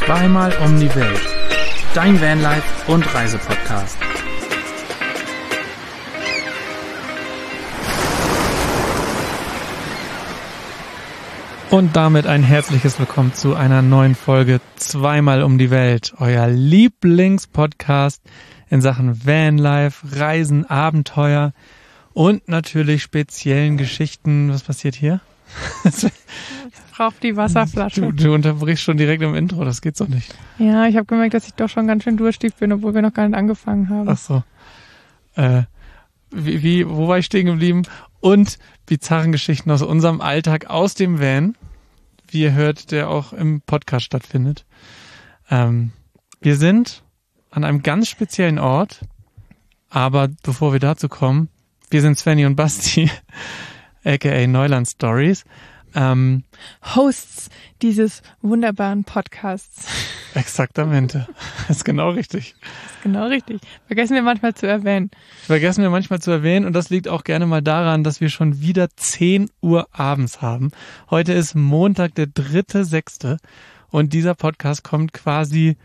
Zweimal um die Welt. Dein Vanlife- und Reisepodcast. Und damit ein herzliches Willkommen zu einer neuen Folge Zweimal um die Welt. Euer Lieblingspodcast in Sachen Vanlife, Reisen, Abenteuer und natürlich speziellen Geschichten. Was passiert hier? Ich brauche die Wasserflasche. Du unterbrichst schon direkt im Intro, das geht so nicht. Ja, ich habe gemerkt, dass ich doch schon ganz schön durstig bin, obwohl wir noch gar nicht angefangen haben. Ach so. Wo war ich stehen geblieben? Und bizarren Geschichten aus unserem Alltag, aus dem Van, wie ihr hört, der auch im Podcast stattfindet. Wir sind an einem ganz speziellen Ort, aber bevor wir dazu kommen, wir sind Svenny und Basti, aka Neuland Stories. Hosts dieses wunderbaren Podcasts. Exaktamente. Das ist genau richtig. Das ist genau richtig. Vergessen wir manchmal zu erwähnen. Und das liegt auch gerne mal daran, dass wir schon wieder 10 Uhr abends haben. Heute ist Montag, der 3.6. und dieser Podcast kommt quasi,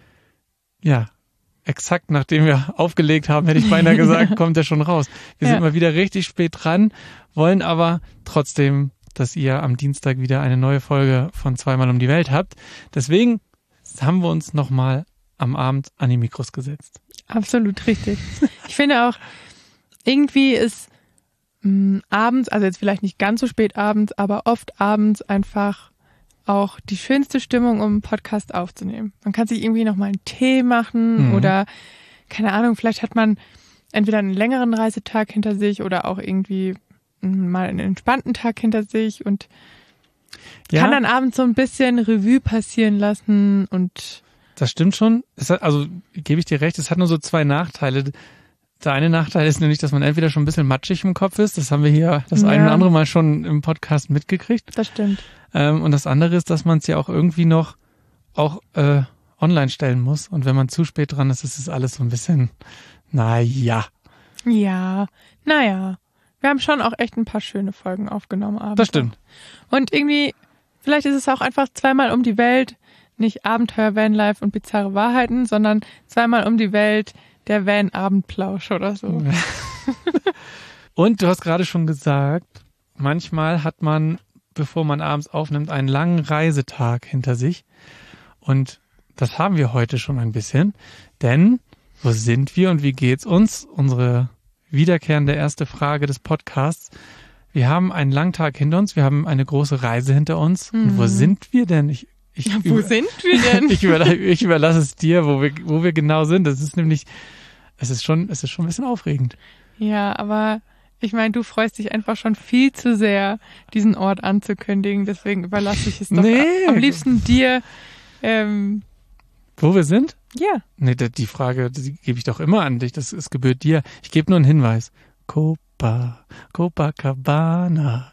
exakt nachdem wir aufgelegt haben, hätte ich beinahe gesagt, kommt er schon raus. Wir sind mal wieder richtig spät dran, wollen aber trotzdem, dass ihr am Dienstag wieder eine neue Folge von Zweimal um die Welt habt. Deswegen haben wir uns nochmal am Abend an die Mikros gesetzt. Absolut richtig. Ich finde auch, irgendwie ist abends, also jetzt vielleicht nicht ganz so spät abends, aber oft abends einfach auch die schönste Stimmung, um einen Podcast aufzunehmen. Man kann sich irgendwie nochmal einen Tee machen oder, keine Ahnung, vielleicht hat man entweder einen längeren Reisetag hinter sich oder auch irgendwie mal einen entspannten Tag hinter sich und kann dann abends so ein bisschen Revue passieren lassen und das stimmt schon. Also gebe ich dir recht, es hat nur so 2 Nachteile. Der eine Nachteil ist nämlich, dass man entweder schon ein bisschen matschig im Kopf ist. Das haben wir hier das eine oder andere Mal schon im Podcast mitgekriegt. Das stimmt. Und das andere ist, dass man es ja auch irgendwie noch auch online stellen muss. Und wenn man zu spät dran ist, ist es alles so ein bisschen, naja. Ja, naja. Wir haben schon auch echt ein paar schöne Folgen aufgenommen abends. Das stimmt. Und irgendwie, vielleicht ist es auch einfach zweimal um die Welt, nicht Abenteuer, Vanlife und bizarre Wahrheiten, sondern zweimal um die Welt, der Van-Abendplausch oder so. Und du hast gerade schon gesagt, manchmal hat man, bevor man abends aufnimmt, einen langen Reisetag hinter sich. Und das haben wir heute schon ein bisschen. Denn wo sind wir und wie geht's uns? Unsere wiederkehrende erste Frage des Podcasts. Wir haben einen langen Tag hinter uns, wir haben eine große Reise hinter uns. Und wo sind wir denn? Wo sind wir denn? Ich überlasse es dir, wo wir genau sind. Das ist nämlich, es ist schon ein bisschen aufregend. Ja, aber ich meine, du freust dich einfach schon viel zu sehr, diesen Ort anzukündigen. Deswegen überlasse ich es doch am liebsten dir. Wo wir sind? Ja. Nee, die Frage, die gebe ich doch immer an dich. Das gebührt dir. Ich gebe nur einen Hinweis. Copacabana.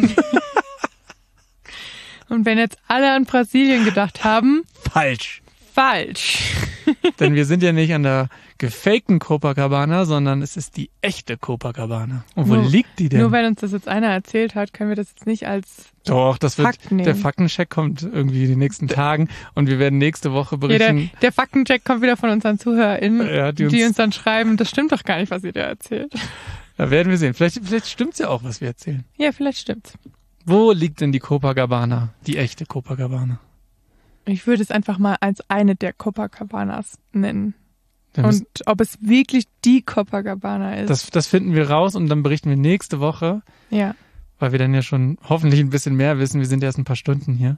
Und wenn jetzt alle an Brasilien gedacht haben... Falsch. Denn wir sind ja nicht an der gefakten Copacabana, sondern es ist die echte Copacabana. Und wo liegt die denn? Nur weil uns das jetzt einer erzählt hat, können wir das jetzt nicht als Fakt nehmen. Der Faktencheck kommt irgendwie die nächsten Tagen und wir werden nächste Woche berichten. Ja, der Faktencheck kommt wieder von unseren ZuhörerInnen, die uns dann schreiben, das stimmt doch gar nicht, was ihr da erzählt. Da werden wir sehen. Vielleicht stimmt's ja auch, was wir erzählen. Ja, vielleicht stimmt's. Wo liegt denn die Copacabana, die echte Copacabana? Ich würde es einfach mal als eine der Copacabanas nennen. Und ob es wirklich die Copacabana ist. Das finden wir raus und dann berichten wir nächste Woche. Ja. Weil wir dann ja schon hoffentlich ein bisschen mehr wissen. Wir sind erst ein paar Stunden hier.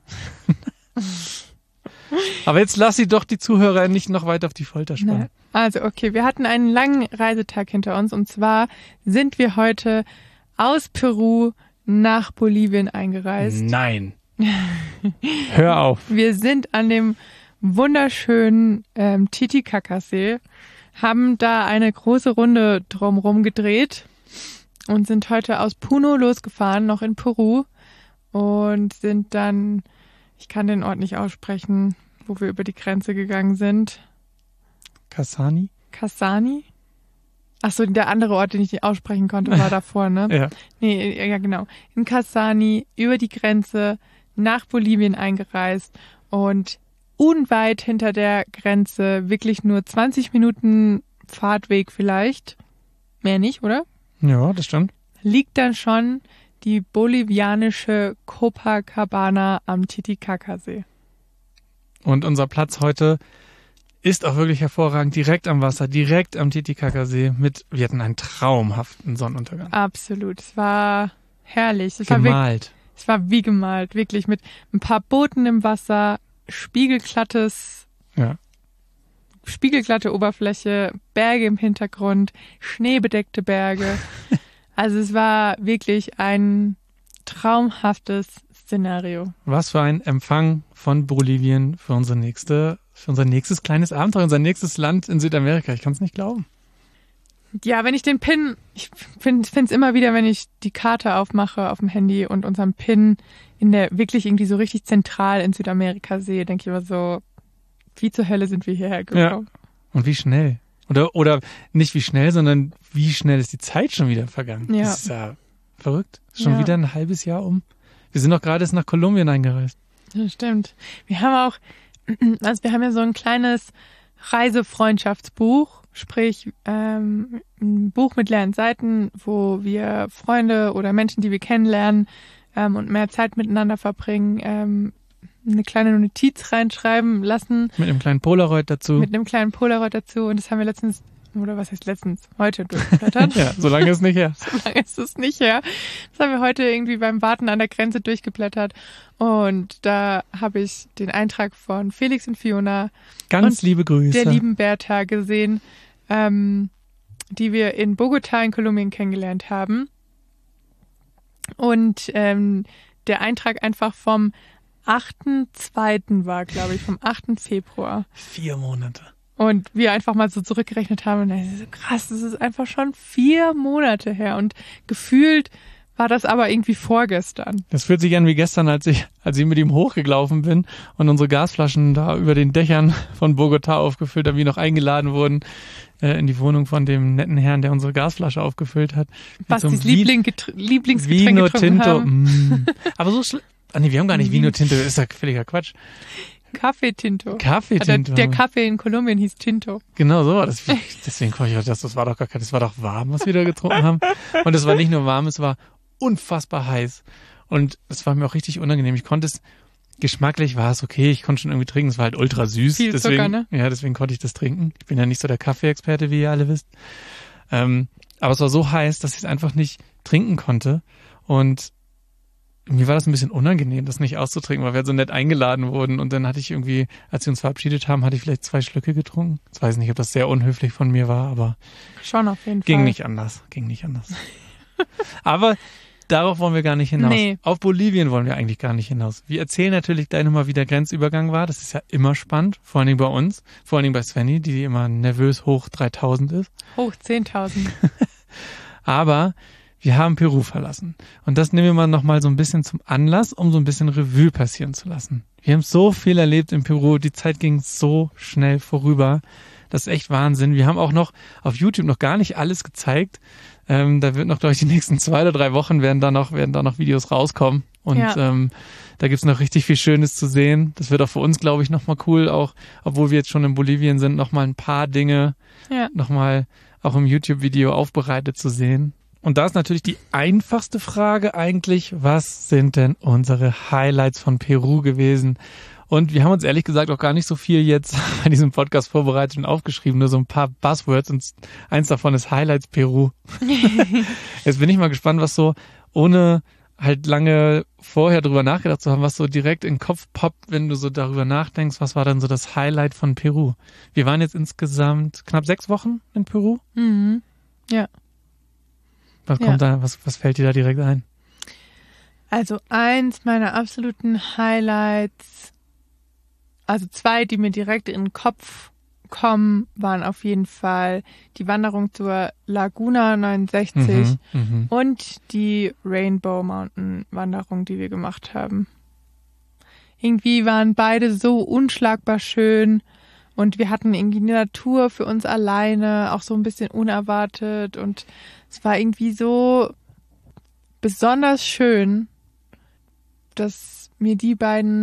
Aber jetzt lass sie doch die Zuhörer nicht noch weiter auf die Folter spannen. Also okay, wir hatten einen langen Reisetag hinter uns und zwar sind wir heute aus Peru nach Bolivien eingereist. Nein. Hör auf. Wir sind an dem wunderschönen Titicacasee, haben da eine große Runde drumherum gedreht und sind heute aus Puno losgefahren, noch in Peru und sind dann, ich kann den Ort nicht aussprechen, wo wir über die Grenze gegangen sind. Kasani? Achso, der andere Ort, den ich nicht aussprechen konnte, war davor, ne? Ja. Nee, ja genau. In Kasani über die Grenze nach Bolivien eingereist und unweit hinter der Grenze, wirklich nur 20 Minuten Fahrtweg vielleicht, mehr nicht, oder? Ja, das stimmt. Liegt dann schon die bolivianische Copacabana am Titicacasee. Und unser Platz heute ist auch wirklich hervorragend, direkt am Wasser, direkt am Titicacasee wir hatten einen traumhaften Sonnenuntergang. Absolut, es war herrlich. Gemalt. Es war wie gemalt, wirklich mit ein paar Booten im Wasser, spiegelglatte Oberfläche, Berge im Hintergrund, schneebedeckte Berge. Also es war wirklich ein traumhaftes Szenario. Was für ein Empfang von Bolivien für unser nächstes kleines Abenteuer, unser nächstes Land in Südamerika. Ich kann es nicht glauben. Ja, wenn ich den Pin, ich finde es immer wieder, wenn ich die Karte aufmache auf dem Handy und unseren Pin wirklich irgendwie so richtig zentral in Südamerika sehe, denke ich immer so, wie zur Hölle sind wir hierher gekommen? Ja. Und wie schnell. Oder nicht wie schnell, sondern wie schnell ist die Zeit schon wieder vergangen. Ja. Das ist ja verrückt. Schon wieder ein halbes Jahr um. Wir sind doch gerade erst nach Kolumbien eingereist. Das stimmt. Wir haben ja so ein kleines Reisefreundschaftsbuch, sprich ein Buch mit leeren Seiten, wo wir Freunde oder Menschen, die wir kennenlernen und mehr Zeit miteinander verbringen, eine kleine Notiz reinschreiben lassen. Mit einem kleinen Polaroid dazu. Und das haben wir heute durchgeblättert. Ja, so lange ist nicht her. So lange ist es nicht her. Das haben wir heute irgendwie beim Warten an der Grenze durchgeblättert. Und da habe ich den Eintrag von Felix und Fiona. Ganz liebe Grüße. Der lieben Bertha gesehen, die wir in Bogotá in Kolumbien kennengelernt haben. Und der Eintrag einfach vom 8.2. war, glaube ich, vom 8. Februar. 4 Monate. Und wir einfach mal so zurückgerechnet haben und dann ist so krass, das ist einfach schon 4 Monate her und gefühlt war das aber irgendwie vorgestern. Das fühlt sich an wie gestern, als ich mit ihm hochgelaufen bin und unsere Gasflaschen da über den Dächern von Bogotá aufgefüllt haben, wie noch eingeladen wurden in die Wohnung von dem netten Herrn, der unsere Gasflasche aufgefüllt hat. Bastis Lieblingsgetränk Vino getrunken Tinto. haben. Aber so wir haben gar nicht Vino Tinto, das ist ja völliger Quatsch. Kaffee Tinto. Der Kaffee in Kolumbien hieß Tinto. Genau so war das. Deswegen komme ich das war doch warm, was wir da getrunken haben. Und es war nicht nur warm, es war unfassbar heiß. Und es war mir auch richtig unangenehm. Geschmacklich war es okay, ich konnte schon irgendwie trinken, es war halt ultra süß. Viel Zucker, ne? Ja, deswegen konnte ich das trinken. Ich bin ja nicht so der Kaffee-Experte, wie ihr alle wisst. Aber es war so heiß, dass ich es einfach nicht trinken konnte. Und mir war das ein bisschen unangenehm, das nicht auszutrinken, weil wir so nett eingeladen wurden und dann hatte ich irgendwie, als wir uns verabschiedet haben, hatte ich vielleicht 2 Schlücke getrunken. Ich weiß nicht, ob das sehr unhöflich von mir war, aber schon auf jeden Fall. Ging nicht anders. Aber darauf wollen wir gar nicht hinaus. Nee. Auf Bolivien wollen wir eigentlich gar nicht hinaus. Wir erzählen natürlich gleich nochmal, wie der Grenzübergang war. Das ist ja immer spannend, vor allen Dingen bei uns, vor allen Dingen bei Svenny, die immer nervös hoch 3000 ist. Hoch 10.000. Aber wir haben Peru verlassen. Und das nehmen wir mal nochmal so ein bisschen zum Anlass, um so ein bisschen Revue passieren zu lassen. Wir haben so viel erlebt in Peru. Die Zeit ging so schnell vorüber. Das ist echt Wahnsinn. Wir haben auch noch auf YouTube noch gar nicht alles gezeigt. Da wird noch, glaube ich, die nächsten 2 oder 3 Wochen werden da noch Videos rauskommen. Und da gibt's noch richtig viel Schönes zu sehen. Das wird auch für uns, glaube ich, nochmal cool. Auch, obwohl wir jetzt schon in Bolivien sind, nochmal ein paar Dinge nochmal auch im YouTube-Video aufbereitet zu sehen. Und da ist natürlich die einfachste Frage eigentlich, was sind denn unsere Highlights von Peru gewesen? Und wir haben uns ehrlich gesagt auch gar nicht so viel jetzt bei diesem Podcast vorbereitet und aufgeschrieben, nur so ein paar Buzzwords und eins davon ist Highlights Peru. Jetzt bin ich mal gespannt, was so, ohne halt lange vorher drüber nachgedacht zu haben, was so direkt in den Kopf poppt, wenn du so darüber nachdenkst, was war dann so das Highlight von Peru? Wir waren jetzt insgesamt knapp 6 Wochen in Peru. Mhm. Ja. Was kommt da, was fällt dir da direkt ein? Also eins meiner absoluten Highlights, also 2, die mir direkt in den Kopf kommen, waren auf jeden Fall die Wanderung zur Laguna 69 und die Rainbow Mountain Wanderung, die wir gemacht haben. Irgendwie waren beide so unschlagbar schön und wir hatten irgendwie die Natur für uns alleine, auch so ein bisschen unerwartet und es war irgendwie so besonders schön, dass mir die beiden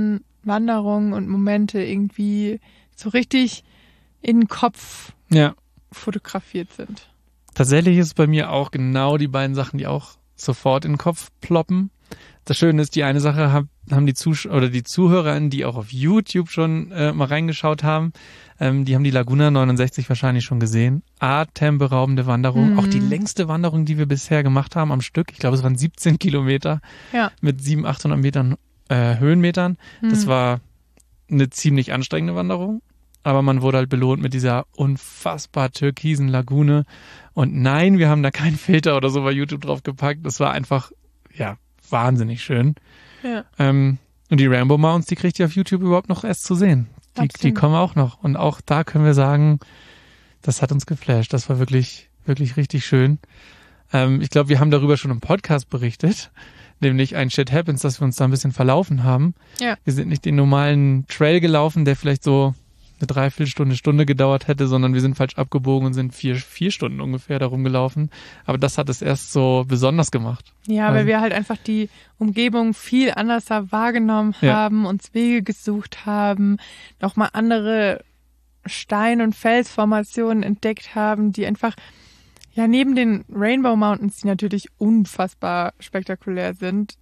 Wanderungen und Momente irgendwie so richtig in den Kopf fotografiert sind. Tatsächlich ist es bei mir auch genau die beiden Sachen, die auch sofort in den Kopf ploppen. Das Schöne ist, die eine Sache haben die ZuhörerInnen, die auch auf YouTube schon mal reingeschaut haben, die haben die Laguna 69 wahrscheinlich schon gesehen. Atemberaubende Wanderung, auch die längste Wanderung, die wir bisher gemacht haben am Stück. Ich glaube, es waren 17 Kilometer mit 700, 800 Metern Höhenmetern. Das war eine ziemlich anstrengende Wanderung, aber man wurde halt belohnt mit dieser unfassbar türkisen Lagune. Und nein, wir haben da keinen Filter oder so bei YouTube drauf gepackt. Das war einfach, wahnsinnig schön. Ja. Und die Rainbow Mountains, die kriegt ihr auf YouTube überhaupt noch erst zu sehen. Die kommen auch noch. Und auch da können wir sagen, das hat uns geflasht. Das war wirklich, wirklich richtig schön. Ich glaube, wir haben darüber schon im Podcast berichtet, nämlich ein Shit Happens, dass wir uns da ein bisschen verlaufen haben. Ja. Wir sind nicht den normalen Trail gelaufen, der vielleicht so eine Stunde gedauert hätte, sondern wir sind falsch abgebogen und sind vier Stunden ungefähr darum gelaufen. Aber das hat es erst so besonders gemacht. Ja, weil wir halt einfach die Umgebung viel anders wahrgenommen haben, uns Wege gesucht haben, nochmal andere Stein- und Felsformationen entdeckt haben, die einfach, neben den Rainbow Mountains, die natürlich unfassbar spektakulär sind,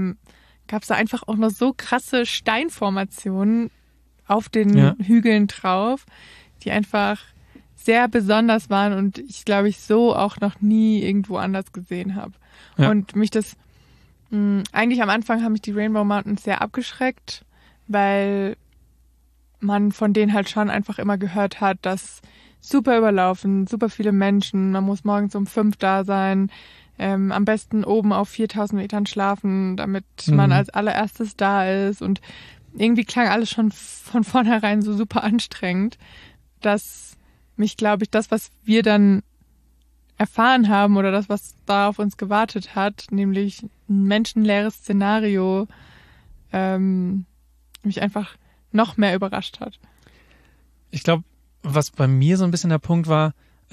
gab es da einfach auch noch so krasse Steinformationen auf den Hügeln drauf, die einfach sehr besonders waren und ich glaube, ich so auch noch nie irgendwo anders gesehen habe. Ja. Und mich eigentlich am Anfang haben mich die Rainbow Mountains sehr abgeschreckt, weil man von denen halt schon einfach immer gehört hat, dass super überlaufen, super viele Menschen, man muss morgens um 5 da sein, am besten oben auf 4000 Metern schlafen, damit man als allererstes da ist und irgendwie klang alles schon von vornherein so super anstrengend, dass mich, glaube ich, das, was wir dann erfahren haben oder das, was da auf uns gewartet hat, nämlich ein menschenleeres Szenario, mich einfach noch mehr überrascht hat. Ich glaube, was bei mir so ein bisschen der Punkt war,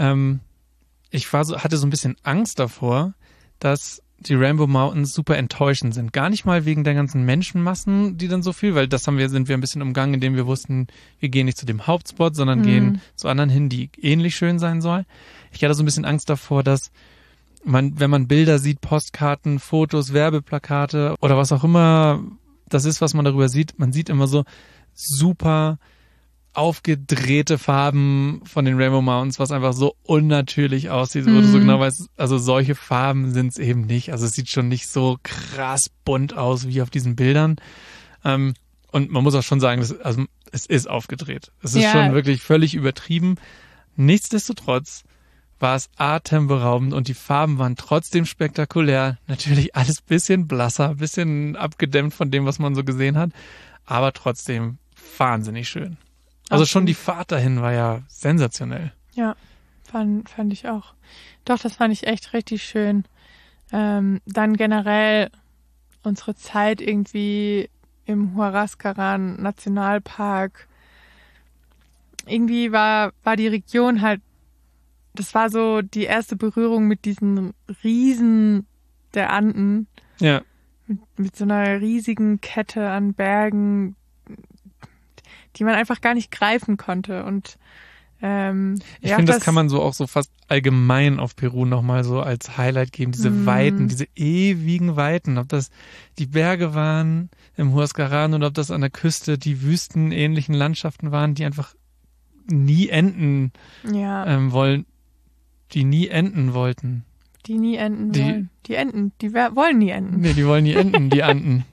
hatte so ein bisschen Angst davor, dass die Rainbow Mountains super enttäuschend sind. Gar nicht mal wegen der ganzen Menschenmassen, die dann so viel, weil sind wir ein bisschen umgangen, indem wir wussten, wir gehen nicht zu dem Hauptspot, sondern gehen zu anderen hin, die ähnlich schön sein soll. Ich hatte so ein bisschen Angst davor, dass wenn man Bilder sieht, Postkarten, Fotos, Werbeplakate oder was auch immer das ist, was man darüber sieht, man sieht immer so super aufgedrehte Farben von den Rainbow Mountains, was einfach so unnatürlich aussieht, wo du so genau weißt, also solche Farben sind es eben nicht. Also es sieht schon nicht so krass bunt aus wie auf diesen Bildern. Und man muss auch schon sagen, es ist aufgedreht. Es ist schon wirklich völlig übertrieben. Nichtsdestotrotz war es atemberaubend und die Farben waren trotzdem spektakulär. Natürlich alles bisschen blasser, bisschen abgedämmt von dem, was man so gesehen hat, aber trotzdem wahnsinnig schön. Also schon die Fahrt dahin war ja sensationell. Ja, fand ich auch. Doch, das fand ich echt richtig schön. Dann generell unsere Zeit irgendwie im Huascaran Nationalpark. Irgendwie war die Region halt, das war so die erste Berührung mit diesen Riesen der Anden. Ja. Mit so einer riesigen Kette an Bergen, die man einfach gar nicht greifen konnte. Und ich finde, das kann man so auch so fast allgemein auf Peru nochmal so als Highlight geben. Diese Weiten, diese ewigen Weiten. Ob das die Berge waren im Huascaran oder ob das an der Küste die wüstenähnlichen Landschaften waren, die einfach nie enden wollen. Die nie enden wollten. Die nie enden wollen. Die enden. Wollen nie enden. Nee, die wollen nie enden. Die Anden.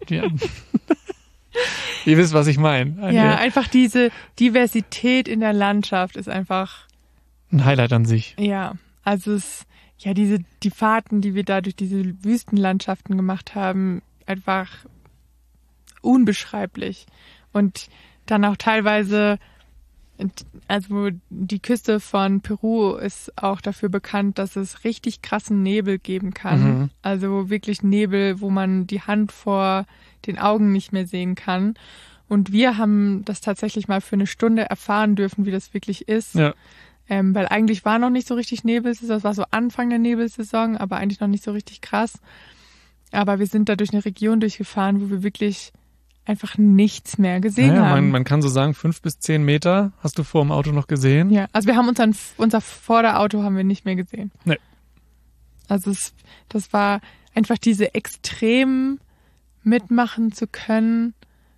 Ihr wisst, was ich meine. Ja, einfach diese Diversität in der Landschaft ist einfach ein Highlight an sich. Ja, also die Fahrten, die wir da durch diese Wüstenlandschaften gemacht haben, einfach unbeschreiblich. Und dann auch teilweise, also die Küste von Peru ist auch dafür bekannt, dass es richtig krassen Nebel geben kann. Also wirklich Nebel, wo man die Hand vor den Augen nicht mehr sehen kann. Und wir haben das tatsächlich mal für eine Stunde erfahren dürfen, wie das wirklich ist. Ja. Weil eigentlich war noch nicht so richtig Nebelsaison. Es war so Anfang der Nebelsaison, aber eigentlich noch nicht so richtig krass. Aber wir sind da durch eine Region durchgefahren, wo wir wirklich einfach nichts mehr gesehen haben. Man kann so sagen, 5 bis 10 Meter hast du vor dem Auto noch gesehen. Ja, also wir haben unser Vorderauto haben wir nicht mehr gesehen. Nee. Also das war einfach diese extrem mitmachen zu können.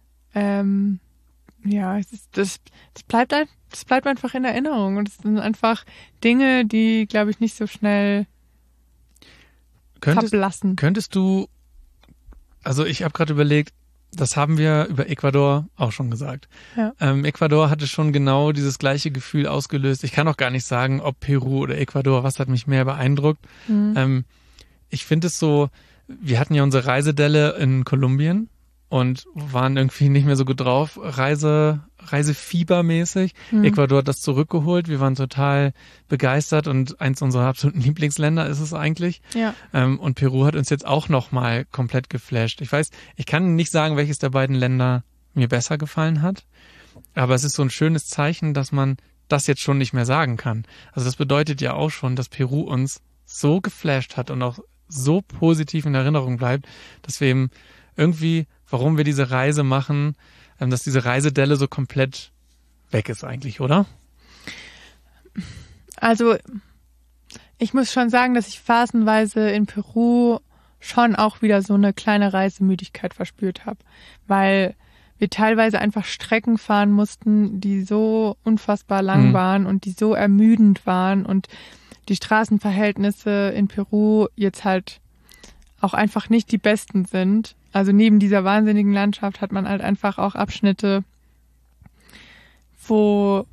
Das bleibt einfach in Erinnerung. Und es sind einfach Dinge, die, glaube ich, nicht so schnell verblassen. Könntest du, also ich habe gerade überlegt, das haben wir über Ecuador auch schon gesagt. Ja. Ecuador hatte schon genau dieses gleiche Gefühl ausgelöst. Ich kann auch gar nicht sagen, ob Peru oder Ecuador, was hat mich mehr beeindruckt. Mhm. Ich finde es so, wir hatten ja unsere Reisedelle in Kolumbien und waren irgendwie nicht mehr so gut drauf, Reisefiebermäßig. Ecuador hat das zurückgeholt. Wir waren total begeistert und eins unserer absoluten Lieblingsländer ist es eigentlich. Ja. Und Peru hat uns jetzt auch nochmal komplett geflasht. Ich kann nicht sagen, welches der beiden Länder mir besser gefallen hat, aber es ist so ein schönes Zeichen, dass man das jetzt schon nicht mehr sagen kann. Also das bedeutet ja auch schon, dass Peru uns so geflasht hat und auch so positiv in Erinnerung bleibt, dass wir eben irgendwie, warum wir diese Reise machen, dass diese Reisedelle so komplett weg ist eigentlich, oder? Also ich muss schon sagen, dass ich phasenweise in Peru schon auch wieder so eine kleine Reisemüdigkeit verspürt habe, weil wir teilweise einfach Strecken fahren mussten, die so unfassbar lang waren und die so ermüdend waren und die Straßenverhältnisse in Peru jetzt halt auch einfach nicht die besten sind. Also neben dieser wahnsinnigen Landschaft hat man halt einfach auch Abschnitte, wo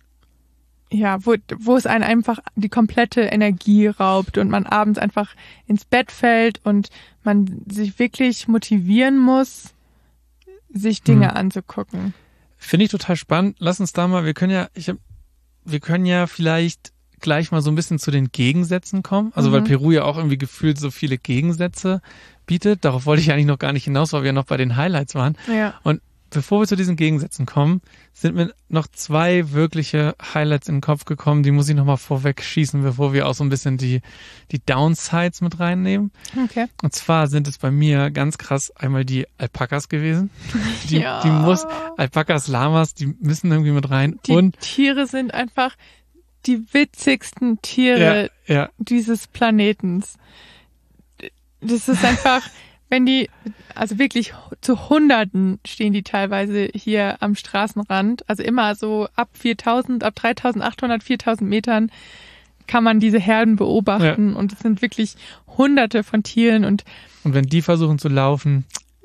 es einen einfach die komplette Energie raubt und man abends einfach ins Bett fällt und man sich wirklich motivieren muss, sich Dinge anzugucken. Finde ich total spannend. Lass uns da mal, wir können ja vielleicht gleich mal so ein bisschen zu den Gegensätzen kommen. Also weil Peru ja auch irgendwie gefühlt so viele Gegensätze bietet. Darauf wollte ich eigentlich noch gar nicht hinaus, weil wir ja noch bei den Highlights waren. Ja. Und bevor wir zu diesen Gegensätzen kommen, sind mir noch 2 wirkliche Highlights in den Kopf gekommen. Die muss ich nochmal vorweg schießen, bevor wir auch so ein bisschen die Downsides mit reinnehmen. Okay. Und zwar sind es bei mir ganz krass einmal die Alpakas gewesen. Alpakas, Lamas, die müssen irgendwie mit rein. Die Tiere sind einfach die witzigsten Tiere dieses Planetens. Das ist einfach, also wirklich zu Hunderten stehen die teilweise hier am Straßenrand. Also immer so ab 3.800, 4.000 Metern kann man diese Herden beobachten. Und es sind wirklich Hunderte von Tieren. Und wenn die versuchen zu laufen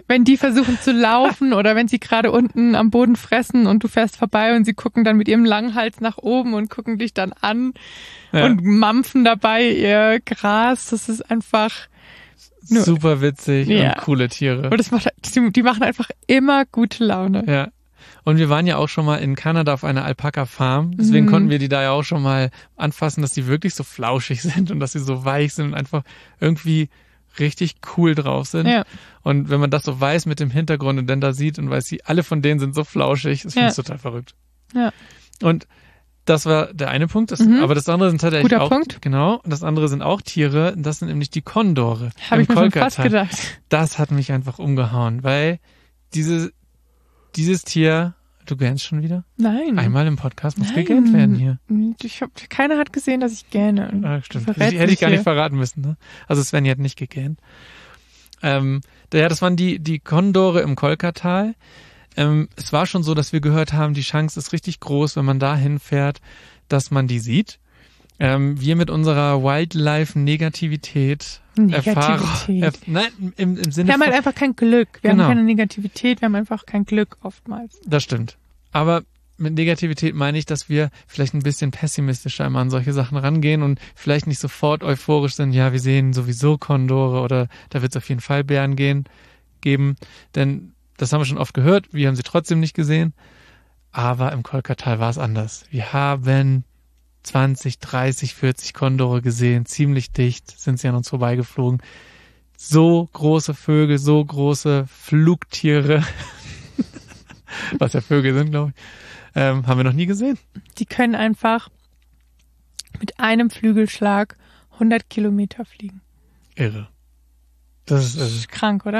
oder wenn sie gerade unten am Boden fressen und du fährst vorbei und sie gucken dann mit ihrem langen Hals nach oben und gucken dich dann an und mampfen dabei ihr Gras. Das ist einfach super witzig und coole Tiere. Und die machen einfach immer gute Laune. Ja. Und wir waren ja auch schon mal in Kanada auf einer Alpaka-Farm. Deswegen konnten wir die da ja auch schon mal anfassen, dass die wirklich so flauschig sind und dass sie so weich sind und einfach irgendwie richtig cool drauf sind. Ja. Und wenn man das so weiß mit dem Hintergrund und dann da sieht und weiß, alle von denen sind so flauschig, das finde ich total verrückt. Ja. Und das war der eine Punkt, aber das andere sind tatsächlich Guter auch, Punkt. Genau, und das andere sind auch Tiere, das sind nämlich die Kondore. Habe ich mir schon fast gedacht. Das hat mich einfach umgehauen, weil dieses Tier, du gähnst schon wieder? Nein. Einmal im Podcast muss gegähnt werden hier. Keiner hat gesehen, dass ich gähne. Stimmt, hätte ich gar nicht verraten müssen. Ne? Also Svenja hat nicht gegähnt. Das waren die Kondore im Kolkatal. Es war schon so, dass wir gehört haben, die Chance ist richtig groß, wenn man da hinfährt, dass man die sieht. Wir mit unserer Wildlife-Negativität Erfahrung. Nein, im Sinne wir haben halt einfach kein Glück. Wir haben keine Negativität, wir haben einfach kein Glück oftmals. Das stimmt. Aber mit Negativität meine ich, dass wir vielleicht ein bisschen pessimistischer immer an solche Sachen rangehen und vielleicht nicht sofort euphorisch sind, ja, wir sehen sowieso Kondore oder da wird es auf jeden Fall Bären geben. Denn das haben wir schon oft gehört, wir haben sie trotzdem nicht gesehen. Aber im Kolkatal war es anders. Wir haben 20, 30, 40 Kondore gesehen, ziemlich dicht sind sie an uns vorbeigeflogen. So große Vögel, so große Flugtiere, was ja Vögel sind, glaube ich, haben wir noch nie gesehen. Die können einfach mit einem Flügelschlag 100 Kilometer fliegen. Irre. Das ist krank, oder?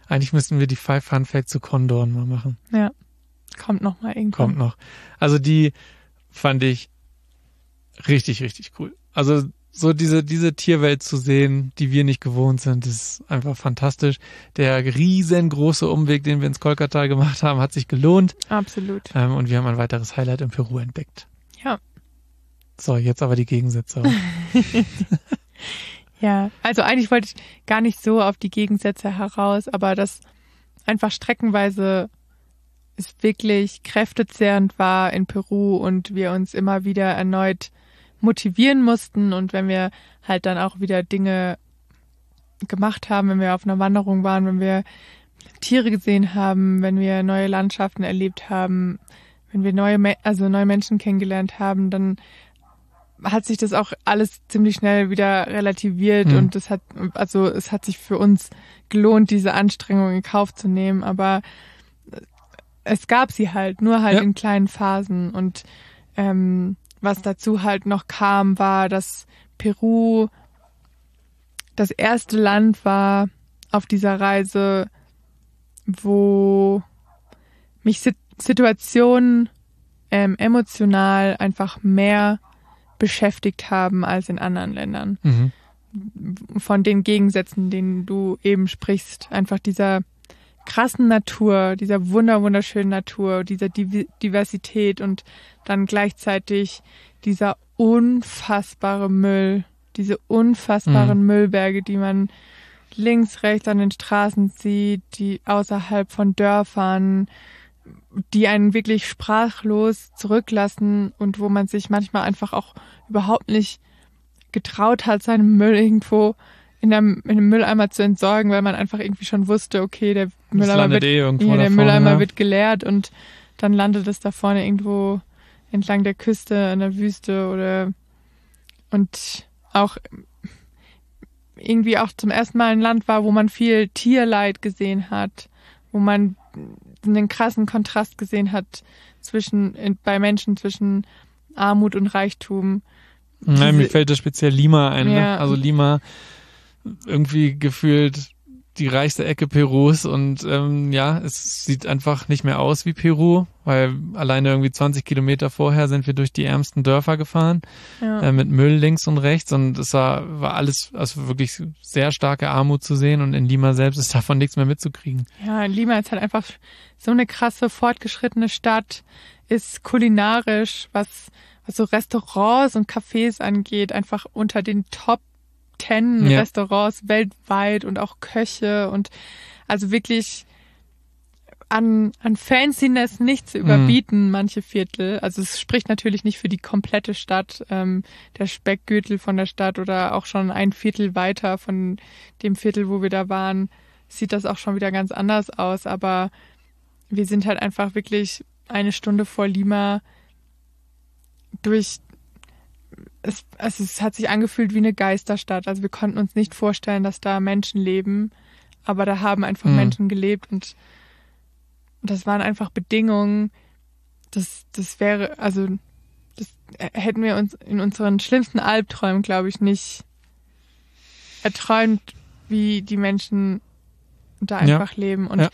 Eigentlich müssten wir die 5 Fun Facts zu Kondoren mal machen. Ja, kommt noch mal irgendwann. Kommt noch. Also die fand ich richtig, richtig cool. Also so diese Tierwelt zu sehen, die wir nicht gewohnt sind, ist einfach fantastisch. Der riesengroße Umweg, den wir ins Kolkata gemacht haben, hat sich gelohnt. Absolut. Und wir haben ein weiteres Highlight in Peru entdeckt. Ja. So, jetzt aber die Gegensätze. Ja, also eigentlich wollte ich gar nicht so auf die Gegensätze heraus, aber das einfach streckenweise es wirklich kräftezehrend war in Peru und wir uns immer wieder erneut motivieren mussten und wenn wir halt dann auch wieder Dinge gemacht haben, wenn wir auf einer Wanderung waren, wenn wir Tiere gesehen haben, wenn wir neue Landschaften erlebt haben, wenn wir neue Menschen kennengelernt haben, dann hat sich das auch alles ziemlich schnell wieder relativiert und es hat sich für uns gelohnt, diese Anstrengung in Kauf zu nehmen, aber es gab sie halt, nur halt in kleinen Phasen und was dazu halt noch kam, war, dass Peru das erste Land war auf dieser Reise, wo mich Situationen emotional einfach mehr beschäftigt haben als in anderen Ländern. Mhm. Von den Gegensätzen, denen du eben sprichst, einfach dieser krassen Natur, dieser wunderschönen Natur, dieser Diversität und dann gleichzeitig dieser unfassbare Müll, diese unfassbaren Müllberge, die man links, rechts an den Straßen sieht, die außerhalb von Dörfern, die einen wirklich sprachlos zurücklassen und wo man sich manchmal einfach auch überhaupt nicht getraut hat, seinen Müll irgendwo in einem Mülleimer zu entsorgen, weil man einfach irgendwie schon wusste, okay, der Mülleimer wird geleert und dann landet es da vorne irgendwo entlang der Küste, in der Wüste und auch irgendwie auch zum ersten Mal ein Land war, wo man viel Tierleid gesehen hat, wo man einen krassen Kontrast gesehen hat bei Menschen zwischen Armut und Reichtum. Nein, mir fällt da speziell Lima ein. Ja. Ne? Also Lima irgendwie gefühlt die reichste Ecke Perus und es sieht einfach nicht mehr aus wie Peru, weil alleine irgendwie 20 Kilometer vorher sind wir durch die ärmsten Dörfer gefahren, mit Müll links und rechts und es war alles, also wirklich sehr starke Armut zu sehen und in Lima selbst ist davon nichts mehr mitzukriegen. Ja, Lima ist halt einfach so eine krasse, fortgeschrittene Stadt, ist kulinarisch, was so Restaurants und Cafés angeht, einfach unter den Top 10 Restaurants weltweit und auch Köche und also wirklich an Fanciness nicht zu überbieten, manche Viertel. Also es spricht natürlich nicht für die komplette Stadt, der Speckgürtel von der Stadt oder auch schon ein Viertel weiter von dem Viertel, wo wir da waren, sieht das auch schon wieder ganz anders aus. Aber wir sind halt einfach wirklich eine Stunde vor Lima es hat sich angefühlt wie eine Geisterstadt. Also wir konnten uns nicht vorstellen, dass da Menschen leben, aber da haben einfach Menschen gelebt und das waren einfach Bedingungen, das hätten wir uns in unseren schlimmsten Albträumen, glaube ich, nicht erträumt, wie die Menschen da einfach leben. Und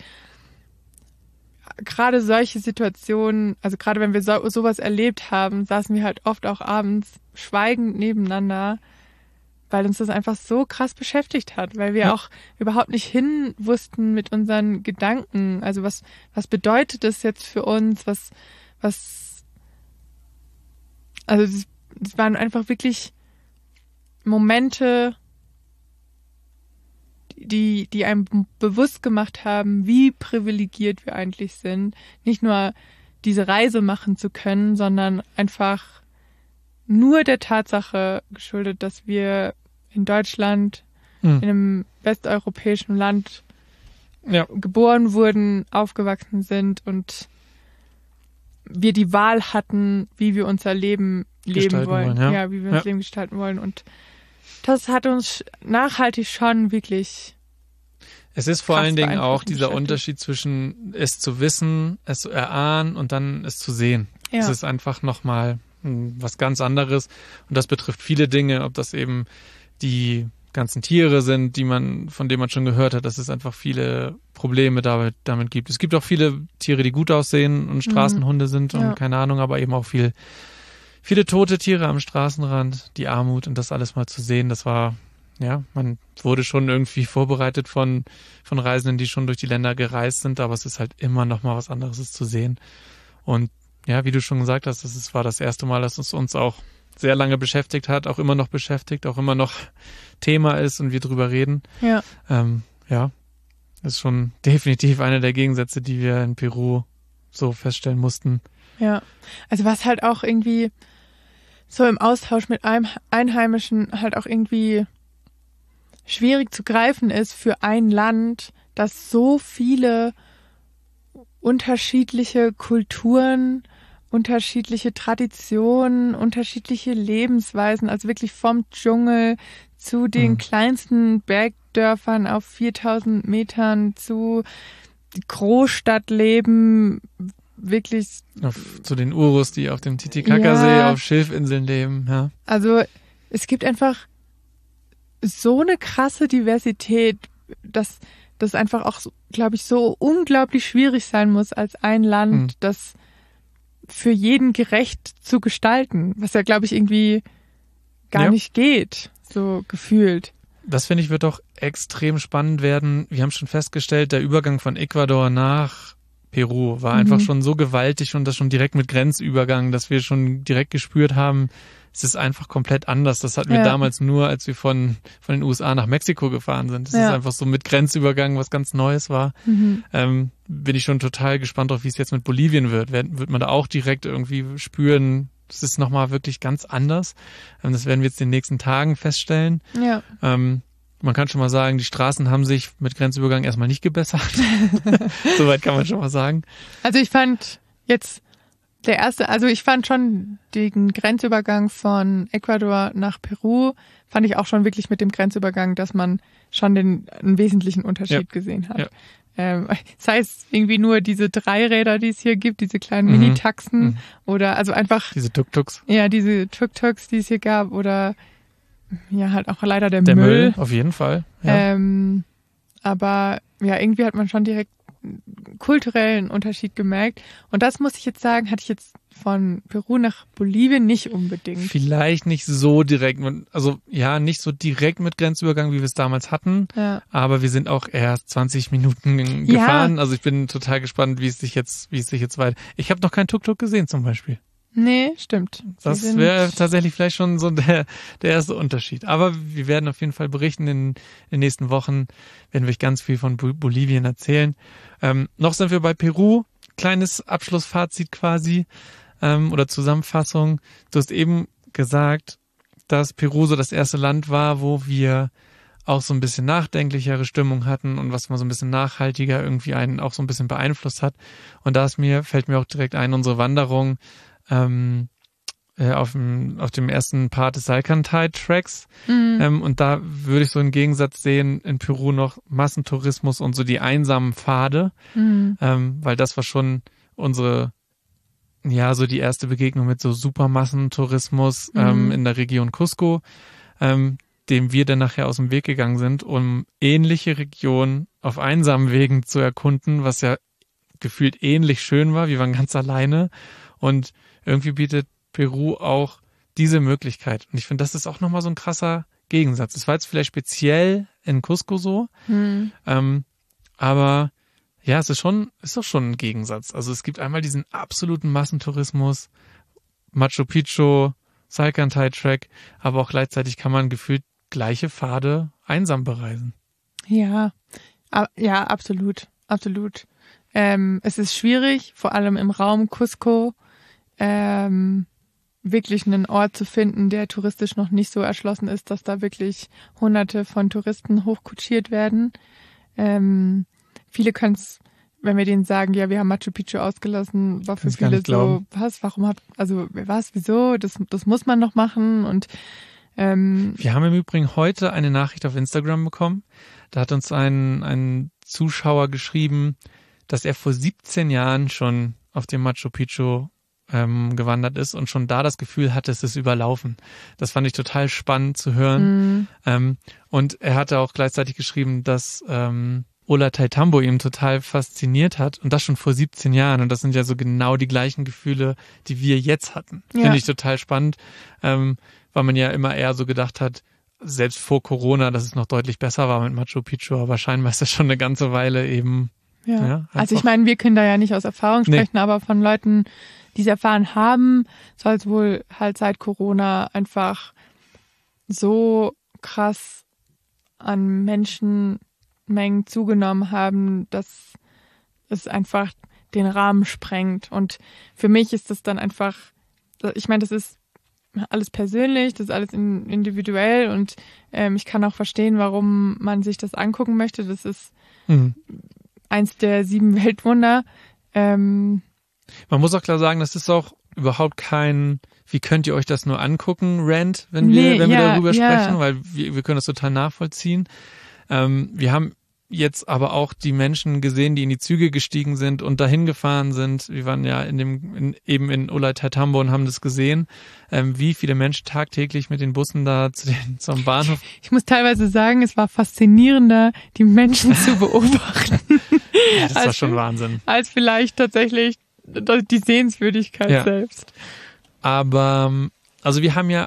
gerade solche Situationen, also gerade wenn wir sowas erlebt haben, saßen wir halt oft auch abends schweigend nebeneinander, weil uns das einfach so krass beschäftigt hat, weil wir auch überhaupt nicht hin wussten mit unseren Gedanken. Also was bedeutet das jetzt für uns? Also es waren einfach wirklich Momente, die einem bewusst gemacht haben, wie privilegiert wir eigentlich sind, nicht nur diese Reise machen zu können, sondern einfach nur der Tatsache geschuldet, dass wir in Deutschland, in einem westeuropäischen Land geboren wurden, aufgewachsen sind und wir die Wahl hatten, wie wir unser Leben leben wollen. Wie wir unser Leben gestalten wollen. Und das hat uns nachhaltig schon wirklich. Es ist vor allen Dingen auch dieser Unterschied zwischen es zu wissen, es zu erahnen und dann es zu sehen. Es ist einfach nochmal was ganz anderes und das betrifft viele Dinge, ob das eben die ganzen Tiere sind, von denen man schon gehört hat, dass es einfach viele Probleme damit gibt. Es gibt auch viele Tiere, die gut aussehen und Straßenhunde sind und keine Ahnung, aber eben auch viele tote Tiere am Straßenrand, die Armut und das alles mal zu sehen, das war, ja, man wurde schon irgendwie vorbereitet von Reisenden, die schon durch die Länder gereist sind, aber es ist halt immer noch mal was anderes, es zu sehen. Und ja, wie du schon gesagt hast, war das erste Mal, dass es uns auch sehr lange beschäftigt hat, auch immer noch beschäftigt, auch immer noch Thema ist und wir drüber reden. Ja. Das ist schon definitiv einer der Gegensätze, die wir in Peru so feststellen mussten. Ja, also was halt auch irgendwie so im Austausch mit Einheimischen halt auch irgendwie schwierig zu greifen ist für ein Land, das so viele unterschiedliche Kulturen, unterschiedliche Traditionen, unterschiedliche Lebensweisen, also wirklich vom Dschungel zu den kleinsten Bergdörfern auf 4000 Metern zu Großstadtleben, wirklich zu den Urus, die auf dem Titicacasee auf Schilfinseln leben. Ja. Also es gibt einfach so eine krasse Diversität, dass das einfach auch, glaube ich, so unglaublich schwierig sein muss, als ein Land, das für jeden gerecht zu gestalten, was ja, glaube ich, irgendwie gar nicht geht, so gefühlt. Das, finde ich, wird doch extrem spannend werden. Wir haben schon festgestellt, der Übergang von Ecuador nach Peru war einfach schon so gewaltig und das schon direkt mit Grenzübergang, dass wir schon direkt gespürt haben, es ist einfach komplett anders. Das hatten wir damals nur, als wir von den USA nach Mexiko gefahren sind. Das ist einfach so mit Grenzübergang was ganz Neues war. Bin ich schon total gespannt drauf, wie es jetzt mit Bolivien wird. Wird man da auch direkt irgendwie spüren, das ist nochmal wirklich ganz anders. Das werden wir jetzt in den nächsten Tagen feststellen. Ja. Man kann schon mal sagen, die Straßen haben sich mit Grenzübergang erstmal nicht gebessert. Soweit kann man schon mal sagen. Also ich fand jetzt ich fand schon den Grenzübergang von Ecuador nach Peru, fand ich auch schon wirklich mit dem Grenzübergang, dass man schon einen wesentlichen Unterschied gesehen hat. Ja. Sei es irgendwie nur diese Dreiräder, die es hier gibt, diese kleinen Mini-Taxen oder also einfach diese Tuk-Tuks. Ja, diese Tuk-Tuks, die es hier gab oder ja, halt auch leider der Müll. Auf jeden Fall. Ja. Aber ja, irgendwie hat man schon direkt kulturellen Unterschied gemerkt. Und das muss ich jetzt sagen, hatte ich jetzt von Peru nach Bolivien nicht unbedingt. Vielleicht nicht so direkt, also ja, nicht so direkt mit Grenzübergang, wie wir es damals hatten. Ja. Aber wir sind auch erst 20 Minuten gefahren. Also ich bin total gespannt, wie es sich jetzt weiter. Ich habe noch kein Tuk-Tuk gesehen zum Beispiel. Nee, stimmt. Das wäre tatsächlich vielleicht schon so der erste Unterschied. Aber wir werden auf jeden Fall berichten in den nächsten Wochen, werden wir euch ganz viel von Bolivien erzählen. Noch sind wir bei Peru. Kleines Abschlussfazit quasi oder Zusammenfassung. Du hast eben gesagt, dass Peru so das erste Land war, wo wir auch so ein bisschen nachdenklichere Stimmung hatten und was mal so ein bisschen nachhaltiger irgendwie einen auch so ein bisschen beeinflusst hat. Und fällt mir auch direkt ein, unsere Wanderung auf dem ersten Part des Salcantay-Tracks. Und da würde ich so einen Gegensatz sehen, in Peru noch Massentourismus und so die einsamen Pfade, weil das war schon so die erste Begegnung mit so Supermassentourismus in der Region Cusco, dem wir dann nachher aus dem Weg gegangen sind, um ähnliche Regionen auf einsamen Wegen zu erkunden, was ja gefühlt ähnlich schön war. Wir waren ganz alleine und irgendwie bietet Peru auch diese Möglichkeit. Und ich finde, das ist auch nochmal so ein krasser Gegensatz. Das war jetzt vielleicht speziell in Cusco so, aber ja, es ist doch schon ein Gegensatz. Also es gibt einmal diesen absoluten Massentourismus, Machu Picchu, Salcantay-Track, aber auch gleichzeitig kann man gefühlt gleiche Pfade einsam bereisen. Ja, absolut, absolut. Es ist schwierig, vor allem im Raum Cusco, wirklich einen Ort zu finden, der touristisch noch nicht so erschlossen ist, dass da wirklich Hunderte von Touristen hochkutschiert werden. Viele können es, wenn wir denen sagen, ja, wir haben Machu Picchu ausgelassen, war für viele so, wieso, das muss man noch machen und wir haben im Übrigen heute eine Nachricht auf Instagram bekommen. Da hat uns ein Zuschauer geschrieben, dass er vor 17 Jahren schon auf dem Machu Picchu gewandert ist und schon da das Gefühl hatte, es ist überlaufen. Das fand ich total spannend zu hören. Und er hatte auch gleichzeitig geschrieben, dass Ollantay Tambo ihm total fasziniert hat und das schon vor 17 Jahren. Und das sind ja so genau die gleichen Gefühle, die wir jetzt hatten. Ja. Finde ich total spannend, weil man ja immer eher so gedacht hat, selbst vor Corona, dass es noch deutlich besser war mit Machu Picchu, aber scheinbar ist das schon eine ganze Weile eben. Ja, also ich meine, wir können da ja nicht aus Erfahrung sprechen, aber von Leuten, die es erfahren haben, soll es wohl halt seit Corona einfach so krass an Menschenmengen zugenommen haben, dass es einfach den Rahmen sprengt. Und für mich ist das dann einfach, ich meine, das ist alles persönlich, das ist alles individuell und ich kann auch verstehen, warum man sich das angucken möchte. Das ist eins der 7 Weltwunder. Man muss auch klar sagen, das ist auch überhaupt kein, wie könnt ihr euch das nur angucken, Rant, wenn wir darüber sprechen, weil wir können das total nachvollziehen. Wir haben jetzt aber auch die Menschen gesehen, die in die Züge gestiegen sind und dahin gefahren sind. Wir waren ja eben in Ollantay Tambo und haben das gesehen, wie viele Menschen tagtäglich mit den Bussen da zum Bahnhof. Ich muss teilweise sagen, es war faszinierender, die Menschen zu beobachten. Ja, das war schon Wahnsinn. Als vielleicht tatsächlich die Sehenswürdigkeit selbst. Aber also wir haben ja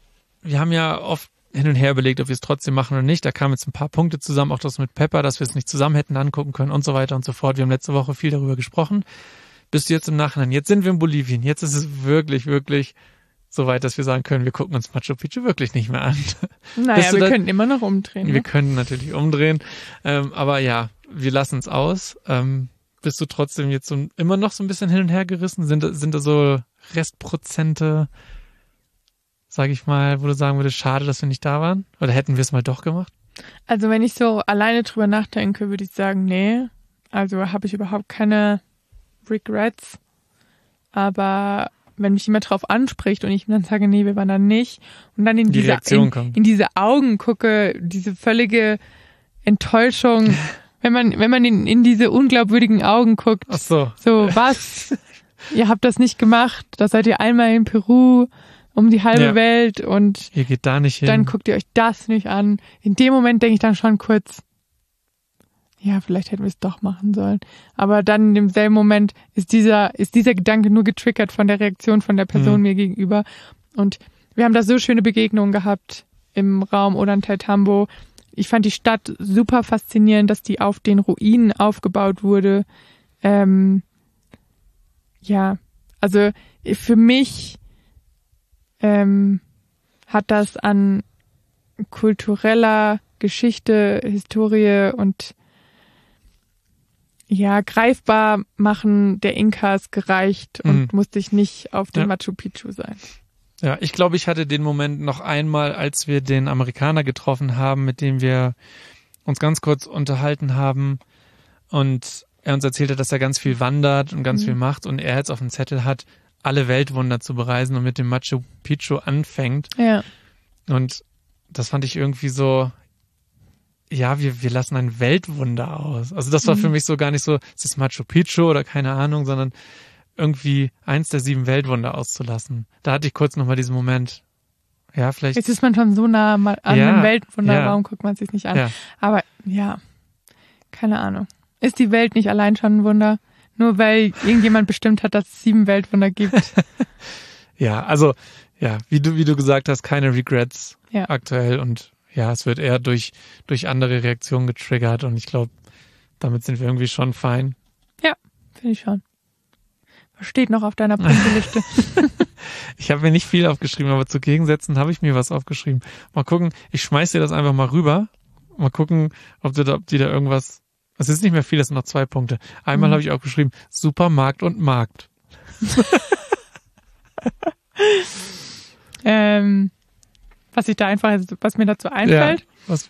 oft hin und her überlegt, ob wir es trotzdem machen oder nicht. Da kamen jetzt ein paar Punkte zusammen, auch das mit Pepper, dass wir es nicht zusammen hätten angucken können und so weiter und so fort. Wir haben letzte Woche viel darüber gesprochen. Bis jetzt im Nachhinein. Jetzt sind wir in Bolivien. Jetzt ist es wirklich, wirklich so weit, dass wir sagen können, wir gucken uns Machu Picchu wirklich nicht mehr an. Naja, wir können immer noch umdrehen. Wir können natürlich umdrehen. Aber ja, wir lassen es aus. Bist du trotzdem jetzt so immer noch so ein bisschen hin und her gerissen? Sind da so Restprozente, sage ich mal, wo du sagen würdest, schade, dass wir nicht da waren? Oder hätten wir es mal doch gemacht? Also wenn ich so alleine drüber nachdenke, würde ich sagen, nee. Also habe ich überhaupt keine Regrets. Aber wenn mich jemand drauf anspricht und ich dann sage, nee, wir waren da nicht und dann in diese Augen gucke, diese völlige Enttäuschung, wenn man in diese unglaubwürdigen Augen guckt. Ach so. So, was? Ihr habt das nicht gemacht, da seid ihr einmal in Peru um die halbe Welt und ihr geht da nicht hin. Dann guckt ihr euch das nicht an. In dem Moment denke ich dann schon kurz, ja, vielleicht hätten wir es doch machen sollen. Aber dann in demselben Moment ist dieser Gedanke nur getriggert von der Reaktion von der Person mir gegenüber. Und wir haben da so schöne Begegnungen gehabt im Raum Ollantay Tambo. Ich fand die Stadt super faszinierend, dass die auf den Ruinen aufgebaut wurde. Also für mich hat das an kultureller Geschichte, Historie und greifbar machen der Inkas gereicht und musste ich nicht auf dem Machu Picchu sein. Ja, ich glaube, ich hatte den Moment noch einmal, als wir den Amerikaner getroffen haben, mit dem wir uns ganz kurz unterhalten haben und er uns erzählte, dass er ganz viel wandert und ganz viel macht und er jetzt auf dem Zettel hat, alle Weltwunder zu bereisen und mit dem Machu Picchu anfängt. Ja. Und das fand ich irgendwie so, ja, wir lassen ein Weltwunder aus. Also das war für mich so gar nicht so, es ist Machu Picchu oder keine Ahnung, sondern irgendwie eins der 7 Weltwunder auszulassen. Da hatte ich kurz nochmal diesen Moment. Ja, vielleicht. Jetzt ist man schon so nah an einem Weltwunder, warum guckt man es sich nicht an? Ja. Aber keine Ahnung. Ist die Welt nicht allein schon ein Wunder? Nur weil irgendjemand bestimmt hat, dass es 7 Weltwunder gibt. Ja, also, wie du gesagt hast, keine Regrets aktuell und es wird eher durch andere Reaktionen getriggert und ich glaube, damit sind wir irgendwie schon fein. Ja, finde ich schon. Was steht noch auf deiner Punkteliste? Ich habe mir nicht viel aufgeschrieben, aber zu Gegensätzen habe ich mir was aufgeschrieben. Mal gucken, ich schmeiß dir das einfach mal rüber. Mal gucken, ob die da irgendwas. Es ist nicht mehr viel, es sind noch 2 Punkte. Einmal habe ich auch geschrieben, Supermarkt und Markt. Was mir dazu einfällt.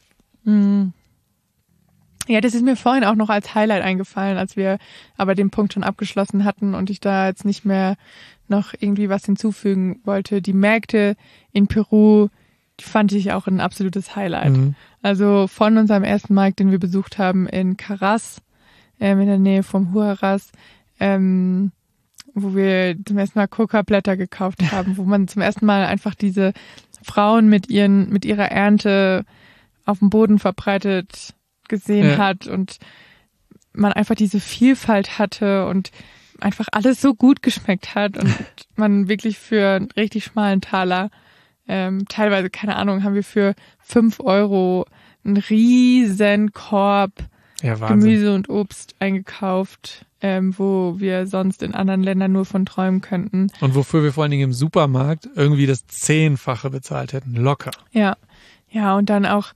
Ja, das ist mir vorhin auch noch als Highlight eingefallen, als wir aber den Punkt schon abgeschlossen hatten und ich da jetzt nicht mehr noch irgendwie was hinzufügen wollte. Die Märkte in Peru, die fand ich auch ein absolutes Highlight. Also von unserem ersten Markt, den wir besucht haben in Caraz, in der Nähe vom Huaraz, wo wir zum ersten Mal Coca-Blätter gekauft haben, wo man zum ersten Mal einfach diese Frauen mit ihrer Ernte auf dem Boden verbreitet gesehen hat und man einfach diese Vielfalt hatte und einfach alles so gut geschmeckt hat und man wirklich für einen richtig schmalen Taler, teilweise, keine Ahnung, haben wir für 5 € einen riesen Korb Gemüse und Obst eingekauft, wo wir sonst in anderen Ländern nur von träumen könnten. Und wofür wir vor allen Dingen im Supermarkt irgendwie das 10-fache bezahlt hätten, locker. Ja, und dann auch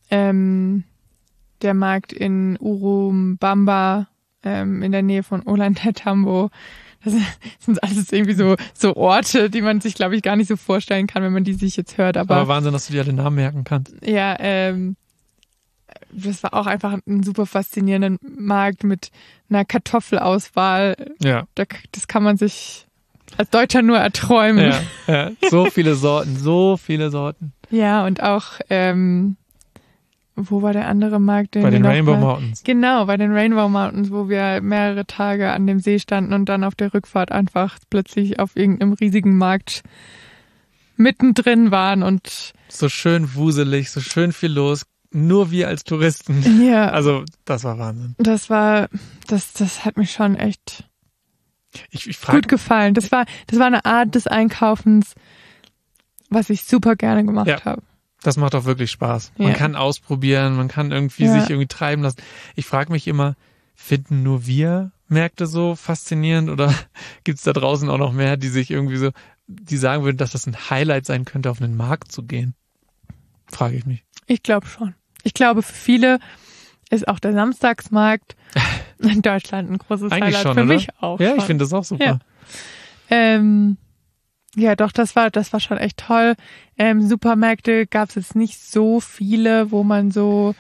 der Markt in Urubamba in der Nähe von Ollantaytambo. Das sind alles irgendwie so Orte, die man sich, glaube ich, gar nicht so vorstellen kann, wenn man die sich jetzt hört. Aber Wahnsinn, dass du dir alle Namen merken kannst. Ja, das war auch einfach ein super faszinierender Markt mit einer Kartoffelauswahl. Ja. Das kann man sich als Deutscher nur erträumen. Ja. So viele Sorten. Ja, und auch, wo war der andere Markt? Bei den Rainbow Mountains. Genau, bei den Rainbow Mountains, wo wir mehrere Tage an dem See standen und dann auf der Rückfahrt einfach plötzlich auf irgendeinem riesigen Markt mittendrin waren und so schön wuselig, so schön viel los. Nur wir als Touristen. Ja. Also, das war Wahnsinn. Das hat mich schon echt ich gut gefallen. Das war eine Art des Einkaufens, was ich super gerne gemacht habe. Das macht auch wirklich Spaß. Man kann ausprobieren, man kann irgendwie sich irgendwie treiben lassen. Ich frage mich immer, finden nur wir Märkte so faszinierend oder gibt's da draußen auch noch mehr, die sich irgendwie so, die sagen würden, dass das ein Highlight sein könnte, auf einen Markt zu gehen? Frage ich mich. Ich glaube schon. Ich glaube, für viele ist auch der Samstagsmarkt in Deutschland ein großes eigentlich Highlight. Schon, für oder? mich auch. Ja, schon. Ich finde das auch super. Ja, doch, das war schon echt toll. Supermärkte gab es jetzt nicht so viele, wo man so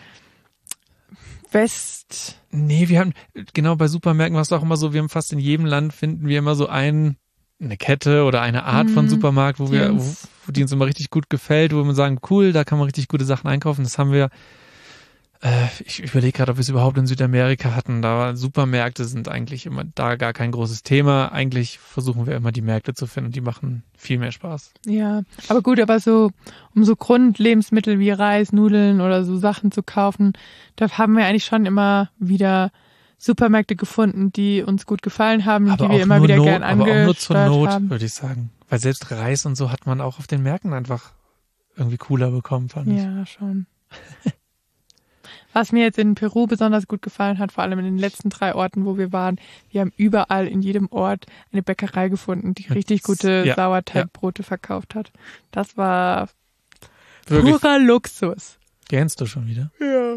Nee, wir haben, genau bei Supermärkten war es auch immer so, wir haben fast in jedem Land finden wir immer so eine Kette oder eine Art von Supermarkt, wo die uns immer richtig gut gefällt, wo wir sagen, cool, da kann man richtig gute Sachen einkaufen. Das haben wir, ich überlege gerade, ob wir es überhaupt in Südamerika hatten. Da Supermärkte sind eigentlich immer da gar kein großes Thema. Eigentlich versuchen wir immer die Märkte zu finden und die machen viel mehr Spaß. Ja, aber gut, so, um so Grundlebensmittel wie Reis, Nudeln oder so Sachen zu kaufen, da haben wir eigentlich schon immer wieder Supermärkte gefunden, die uns gut gefallen haben, aber die wir immer wieder gern angesteuert haben. Aber auch nur zur Not, würde ich sagen. Weil selbst Reis und so hat man auch auf den Märkten einfach irgendwie cooler bekommen, fand ich. Ja, schon. Was mir jetzt in Peru besonders gut gefallen hat, vor allem in den letzten 3 Orten, wo wir waren, wir haben überall in jedem Ort eine Bäckerei gefunden, die richtig gute Sauerteigbrote verkauft hat. Das war wirklich purer Luxus. Gähnst du schon wieder? Ja.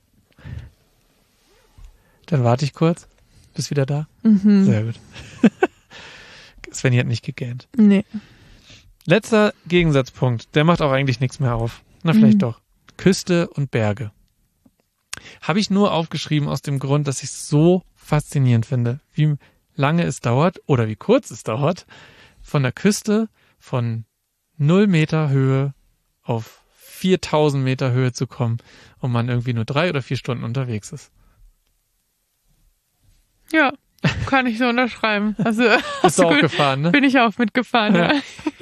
Dann warte ich kurz. Bist wieder da? Mhm. Sehr gut. Svenny hat nicht gegähnt. Nee. Letzter Gegensatzpunkt. Der macht auch eigentlich nichts mehr auf. Na, vielleicht doch. Küste und Berge. Habe ich nur aufgeschrieben aus dem Grund, dass ich es so faszinierend finde, wie lange es dauert oder wie kurz es dauert, von der Küste von 0 Meter Höhe auf 4000 Meter Höhe zu kommen und man irgendwie nur 3 oder 4 Stunden unterwegs ist. Ja, kann ich so unterschreiben. Also, bist du auch gefahren, ne? Bin ich auch mitgefahren, ja.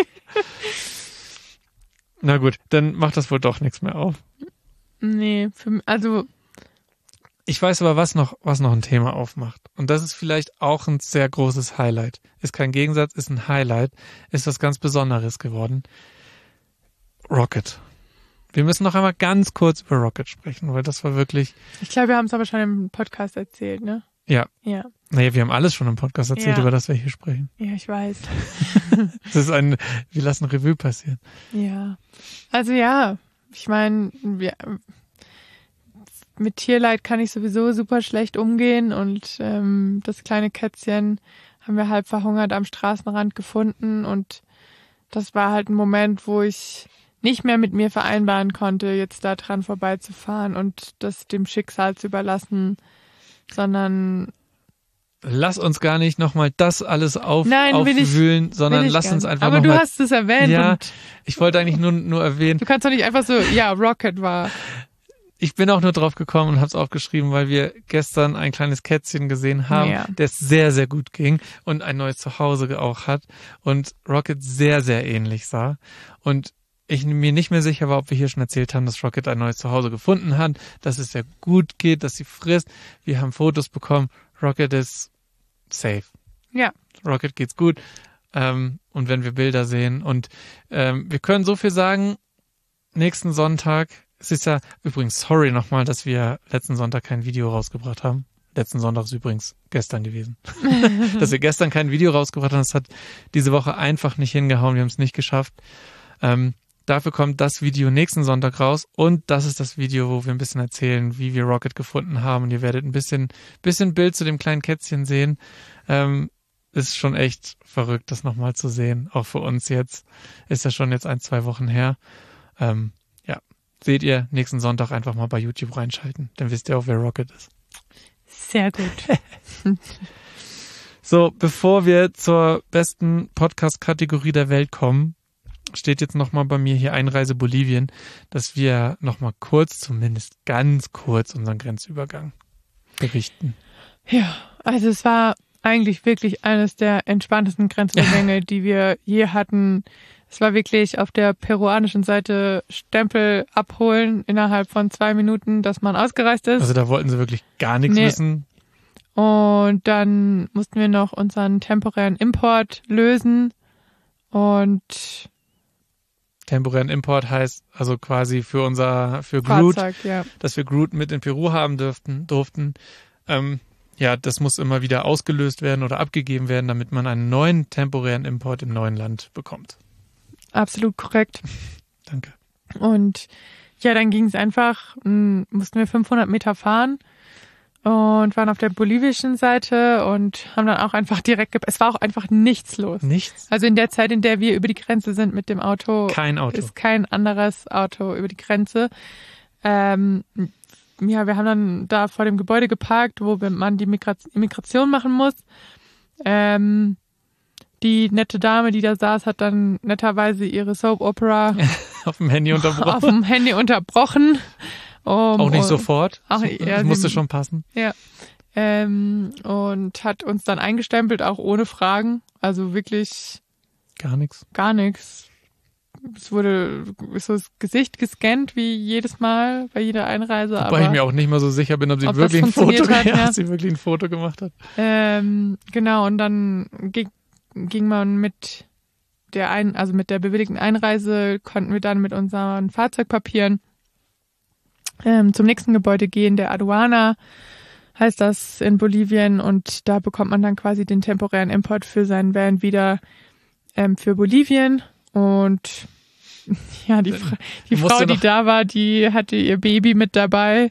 Na gut, dann macht das wohl doch nichts mehr auf. Nee, ich weiß aber, was noch ein Thema aufmacht. Und das ist vielleicht auch ein sehr großes Highlight. Ist kein Gegensatz, ist ein Highlight. Ist was ganz Besonderes geworden. Rocket. Wir müssen noch einmal ganz kurz über Rocket sprechen, weil das war wirklich... Ich glaube, wir haben es aber schon im Podcast erzählt, ne? Ja. Ja. Naja, wir haben alles schon im Podcast erzählt, über das wir hier sprechen. Ja, ich weiß. Das ist wir lassen Revue passieren. Ja. Also ja, ich meine, mit Tierleid kann ich sowieso super schlecht umgehen und das kleine Kätzchen haben wir halb verhungert am Straßenrand gefunden und das war halt ein Moment, wo ich nicht mehr mit mir vereinbaren konnte, jetzt da dran vorbeizufahren und das dem Schicksal zu überlassen, sondern... Lass uns gar nicht nochmal das alles aufwühlen, sondern lass uns einfach nochmal... Aber du hast es erwähnt. Ja, und ich wollte eigentlich nur erwähnen... Du kannst doch nicht einfach so, ja, Rocket war... ich bin auch nur drauf gekommen und habe es aufgeschrieben, weil wir gestern ein kleines Kätzchen gesehen haben, der es sehr, sehr gut ging und ein neues Zuhause auch hat und Rocket sehr, sehr ähnlich sah. Und ich mir nicht mehr sicher war, ob wir hier schon erzählt haben, dass Rocket ein neues Zuhause gefunden hat, dass es sehr gut geht, dass sie frisst. Wir haben Fotos bekommen. Rocket ist safe. Ja. Rocket geht's gut. Und wenn wir Bilder sehen und wir können so viel sagen, nächsten Sonntag, es ist ja übrigens, sorry nochmal, dass wir letzten Sonntag kein Video rausgebracht haben. Letzten Sonntag ist übrigens gestern gewesen. Dass wir gestern kein Video rausgebracht haben, das hat diese Woche einfach nicht hingehauen, wir haben es nicht geschafft. Dafür kommt das Video nächsten Sonntag raus und das ist das Video, wo wir ein bisschen erzählen, wie wir Rocket gefunden haben und ihr werdet ein bisschen Bild zu dem kleinen Kätzchen sehen. Ist schon echt verrückt, das nochmal zu sehen. Auch für uns jetzt. Ist ja schon jetzt 1-2 Wochen her. Seht ihr nächsten Sonntag einfach mal bei YouTube reinschalten. Dann wisst ihr auch, wer Rocket ist. Sehr gut. So, bevor wir zur besten Podcast-Kategorie der Welt kommen, steht jetzt nochmal bei mir hier Einreise Bolivien, dass wir nochmal kurz, zumindest ganz kurz, unseren Grenzübergang berichten. Ja, also es war eigentlich wirklich eines der entspanntesten Grenzübergänge, die wir je hatten. Es war wirklich auf der peruanischen Seite Stempel abholen innerhalb von 2 Minuten, dass man ausgereist ist. Also da wollten sie wirklich gar nichts wissen. Und dann mussten wir noch unseren temporären Import lösen. Und temporären Import heißt also quasi für Groot, Fahrzeug, ja. Dass wir Groot mit in Peru haben durften. Das muss immer wieder ausgelöst werden oder abgegeben werden, damit man einen neuen temporären Import im neuen Land bekommt. Absolut korrekt. Danke. Und ja, dann ging es einfach, mussten wir 500 Meter fahren und waren auf der bolivischen Seite und haben dann auch einfach direkt, es war auch einfach nichts los. Nichts? Also in der Zeit, in der wir über die Grenze sind mit dem Auto, kein Auto. Ist kein anderes Auto über die Grenze. Wir haben dann da vor dem Gebäude geparkt, wo man die Immigration machen muss. Die nette Dame, die da saß, hat dann netterweise ihre Soap-Opera auf dem Handy unterbrochen. Auch nicht sofort. Das musste schon passen. Ja. Und hat uns dann eingestempelt, auch ohne Fragen. Also wirklich gar nichts. Es wurde so das Gesicht gescannt wie jedes Mal bei jeder Einreise. Wobei ich mir auch nicht mal so sicher bin, ob sie wirklich ein Foto gemacht hat. Genau, und dann ging man mit der bewilligten Einreise, konnten wir dann mit unseren Fahrzeugpapieren zum nächsten Gebäude gehen, der Aduana heißt das in Bolivien, und da bekommt man dann quasi den temporären Import für seinen Van wieder für Bolivien. Und ja, die Frau, die da war, die hatte ihr Baby mit dabei,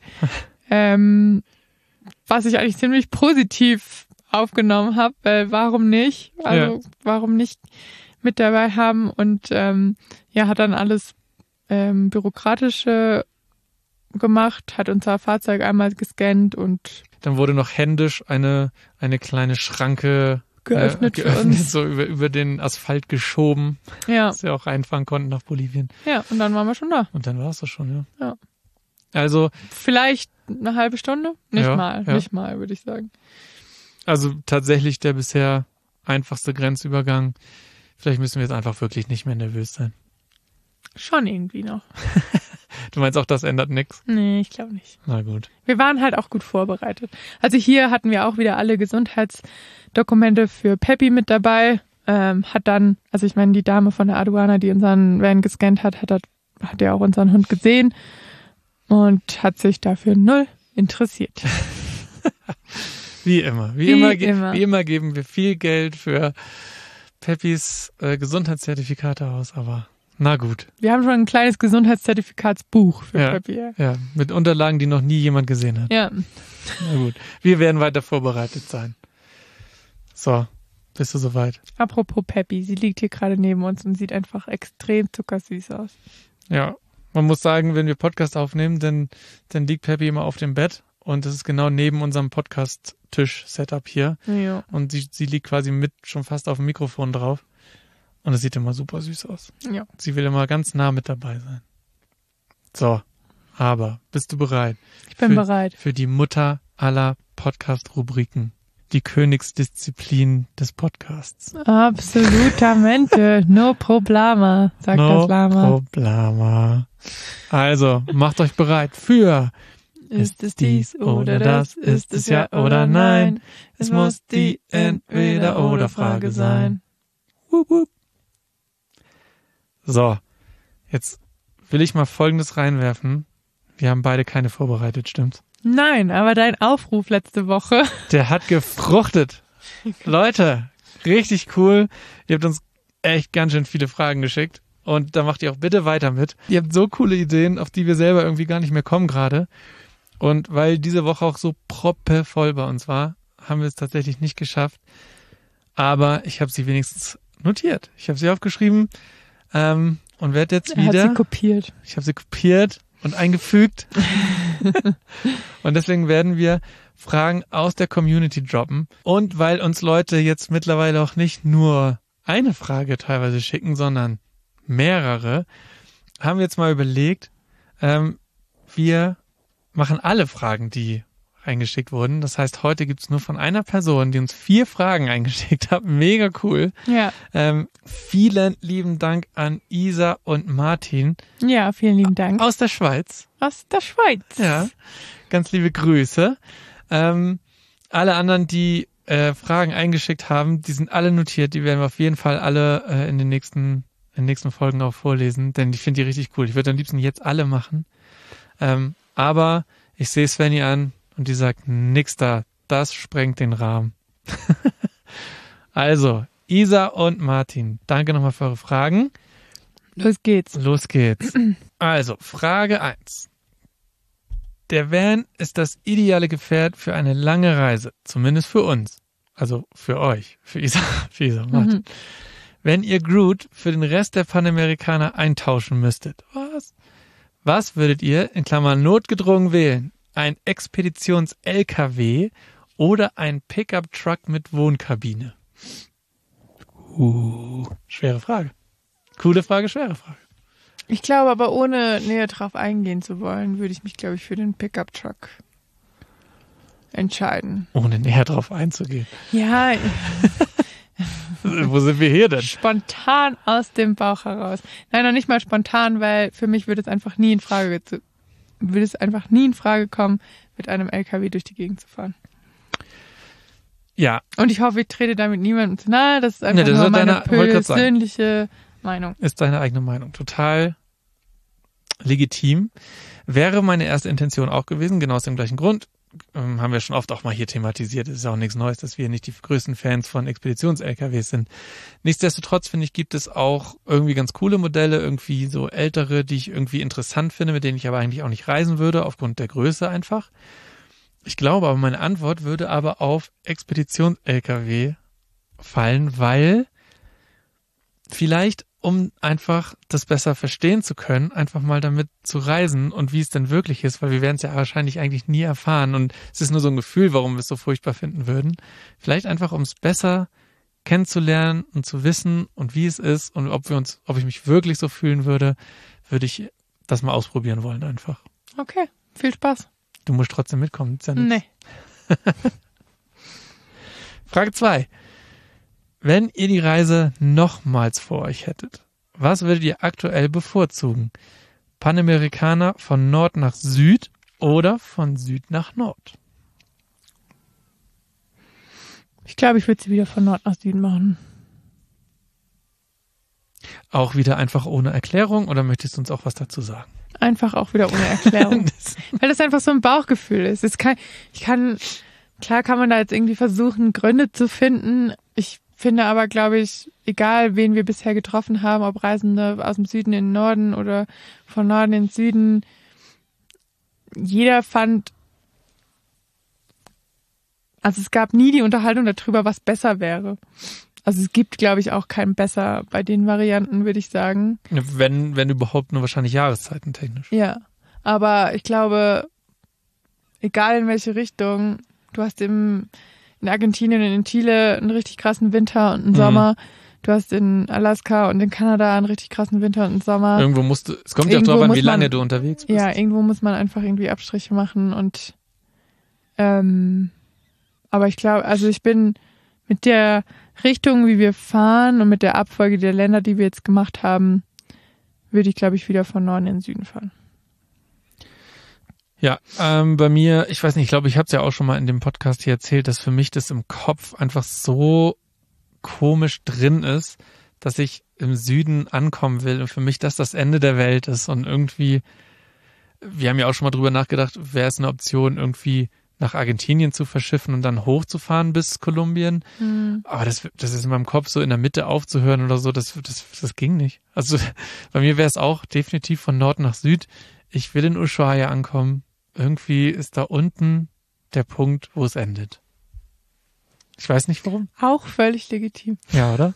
was ich eigentlich ziemlich positiv aufgenommen habe, weil warum nicht? Warum nicht mit dabei haben? Und hat dann alles Bürokratische gemacht, hat unser Fahrzeug einmal gescannt und dann wurde noch händisch eine kleine Schranke geöffnet für uns. So über den Asphalt geschoben, dass wir auch reinfahren konnten nach Bolivien. Ja, und dann waren wir schon da. Und dann war es das schon, ja. Also vielleicht eine halbe Stunde? Nicht mal, würde ich sagen. Also tatsächlich der bisher einfachste Grenzübergang. Vielleicht müssen wir jetzt einfach wirklich nicht mehr nervös sein. Schon irgendwie noch. Du meinst auch, das ändert nichts? Nee, ich glaube nicht. Na gut. Wir waren halt auch gut vorbereitet. Also hier hatten wir auch wieder alle Gesundheitsdokumente für Peppy mit dabei. Hat dann, also ich meine, die Dame von der Aduana, die unseren Van gescannt hat ja auch unseren Hund gesehen und hat sich dafür 0 interessiert. Wie immer. Wie immer geben wir viel Geld für Peppys Gesundheitszertifikate aus, aber na gut. Wir haben schon ein kleines Gesundheitszertifikatsbuch für Peppy. Ja, mit Unterlagen, die noch nie jemand gesehen hat. Ja. Na gut. Wir werden weiter vorbereitet sein. So, bist du soweit? Apropos Peppy, sie liegt hier gerade neben uns und sieht einfach extrem zuckersüß aus. Ja, man muss sagen, wenn wir Podcast aufnehmen, dann liegt Peppy immer auf dem Bett und das ist genau neben unserem Podcast-Tisch-Setup hier. Ja. Und sie liegt quasi mit schon fast auf dem Mikrofon drauf. Und es sieht immer super süß aus. Ja. Sie will immer ganz nah mit dabei sein. So, Aber bist du bereit? Ich bin bereit. Für die Mutter aller Podcast-Rubriken. Die Königsdisziplin des Podcasts. Absolutamente. No problema, sagt das Lama. No problema. Also, macht euch bereit für Ist es dies oder das? Ist es ja oder nein? Es muss die Entweder-oder-Frage sein. Wup, wup. So, jetzt will ich mal Folgendes reinwerfen. Wir haben beide keine vorbereitet, stimmt's? Nein, aber dein Aufruf letzte Woche. Der hat gefruchtet. Leute, richtig cool. Ihr habt uns echt ganz schön viele Fragen geschickt. Und da macht ihr auch bitte weiter mit. Ihr habt so coole Ideen, auf die wir selber irgendwie gar nicht mehr kommen gerade. Und weil diese Woche auch so proppevoll bei uns war, haben wir es tatsächlich nicht geschafft. Aber ich habe sie wenigstens notiert. Ich habe sie aufgeschrieben und werde jetzt wieder... Er hat sie kopiert. Ich habe sie kopiert und eingefügt. Und deswegen werden wir Fragen aus der Community droppen. Und weil uns Leute jetzt mittlerweile auch nicht nur eine Frage teilweise schicken, sondern mehrere, haben wir jetzt mal überlegt, wir machen alle Fragen, die eingeschickt wurden. Das heißt, heute gibt's nur von einer Person, die uns 4 Fragen eingeschickt hat. Mega cool. Ja. Vielen lieben Dank an Isa und Martin. Ja, vielen lieben Dank. Aus der Schweiz. Aus der Schweiz. Ja, ganz liebe Grüße. Alle anderen, die Fragen eingeschickt haben, die sind alle notiert. Die werden wir auf jeden Fall alle in den nächsten Folgen auch vorlesen, denn ich finde die richtig cool. Ich würde am liebsten jetzt alle machen. Aber ich sehe Svenny an und die sagt, nix da, das sprengt den Rahmen. Also, Isa und Martin, danke nochmal für eure Fragen. Los geht's. Los geht's. Also, Frage 1. Der Van ist das ideale Gefährt für eine lange Reise, zumindest für uns. Also für euch, für Isa und Martin. Mhm. Wenn ihr Groot für den Rest der Panamerikaner eintauschen müsstet, was würdet ihr, in Klammern notgedrungen, wählen? Ein Expeditions-LKW oder ein Pickup-Truck mit Wohnkabine? Schwere Frage. Coole Frage, schwere Frage. Ich glaube aber, ohne näher drauf eingehen zu wollen, würde ich mich, glaube ich, für den Pickup-Truck entscheiden. Ohne näher drauf einzugehen? Ja. Wo sind wir hier denn? Spontan aus dem Bauch heraus. Nein, noch nicht mal spontan, weil für mich würde es einfach nie in Frage kommen, mit einem LKW durch die Gegend zu fahren. Ja. Und ich hoffe, ich trete damit niemandem zu nahe. Das ist einfach nur meine persönliche Meinung. Ist deine eigene Meinung. Total legitim. Wäre meine erste Intention auch gewesen, genau aus dem gleichen Grund. Haben wir schon oft auch mal hier thematisiert. Es ist auch nichts Neues, dass wir nicht die größten Fans von Expeditions-LKWs sind. Nichtsdestotrotz, finde ich, gibt es auch irgendwie ganz coole Modelle, irgendwie so ältere, die ich irgendwie interessant finde, mit denen ich aber eigentlich auch nicht reisen würde, aufgrund der Größe einfach. Ich glaube aber, meine Antwort würde aber auf Expeditions-LKW fallen, weil vielleicht, um einfach das besser verstehen zu können, einfach mal damit zu reisen und wie es denn wirklich ist, weil wir werden es ja wahrscheinlich eigentlich nie erfahren und es ist nur so ein Gefühl, warum wir es so furchtbar finden würden. Vielleicht einfach, um es besser kennenzulernen und zu wissen und wie es ist und ob ich mich wirklich so fühlen würde, würde ich das mal ausprobieren wollen einfach. Okay, viel Spaß. Du musst trotzdem mitkommen. Ist ja nee. Frage 2. Wenn ihr die Reise nochmals vor euch hättet, was würdet ihr aktuell bevorzugen? Panamerikaner von Nord nach Süd oder von Süd nach Nord? Ich glaube, ich würde sie wieder von Nord nach Süden machen. Auch wieder einfach ohne Erklärung oder möchtest du uns auch was dazu sagen? Einfach auch wieder ohne Erklärung. Weil das einfach so ein Bauchgefühl ist. Klar kann man da jetzt irgendwie versuchen, Gründe zu finden. Ich finde aber, glaube ich, egal wen wir bisher getroffen haben, ob Reisende aus dem Süden in den Norden oder von Norden in den Süden, jeder fand, also es gab nie die Unterhaltung darüber, was besser wäre. Also es gibt, glaube ich, auch kein besser bei den Varianten, würde ich sagen. Wenn überhaupt, nur wahrscheinlich Jahreszeiten technisch. Ja, aber ich glaube, egal in welche Richtung, du hast in Argentinien und in Chile einen richtig krassen Winter und einen Sommer. du hast in Alaska und in Kanada einen richtig krassen Winter und einen Sommer. Es kommt ja auch drauf an, wie lange du unterwegs bist. Ja, irgendwo muss man einfach irgendwie Abstriche machen und aber ich glaube, also ich bin mit der Richtung, wie wir fahren und mit der Abfolge der Länder, die wir jetzt gemacht haben, würde ich, glaube ich, wieder von Norden in den Süden fahren. Ja, bei mir, ich weiß nicht, ich glaube, ich habe es ja auch schon mal in dem Podcast hier erzählt, dass für mich das im Kopf einfach so komisch drin ist, dass ich im Süden ankommen will und für mich das Ende der Welt ist und irgendwie, wir haben ja auch schon mal drüber nachgedacht, wäre es eine Option, irgendwie nach Argentinien zu verschiffen und dann hochzufahren bis Kolumbien. Aber das ist in meinem Kopf so in der Mitte aufzuhören oder so, das ging nicht. Also bei mir wäre es auch definitiv von Nord nach Süd. Ich will in Ushuaia ankommen. Irgendwie ist da unten der Punkt, wo es endet. Ich weiß nicht warum. Auch völlig legitim. Ja, oder?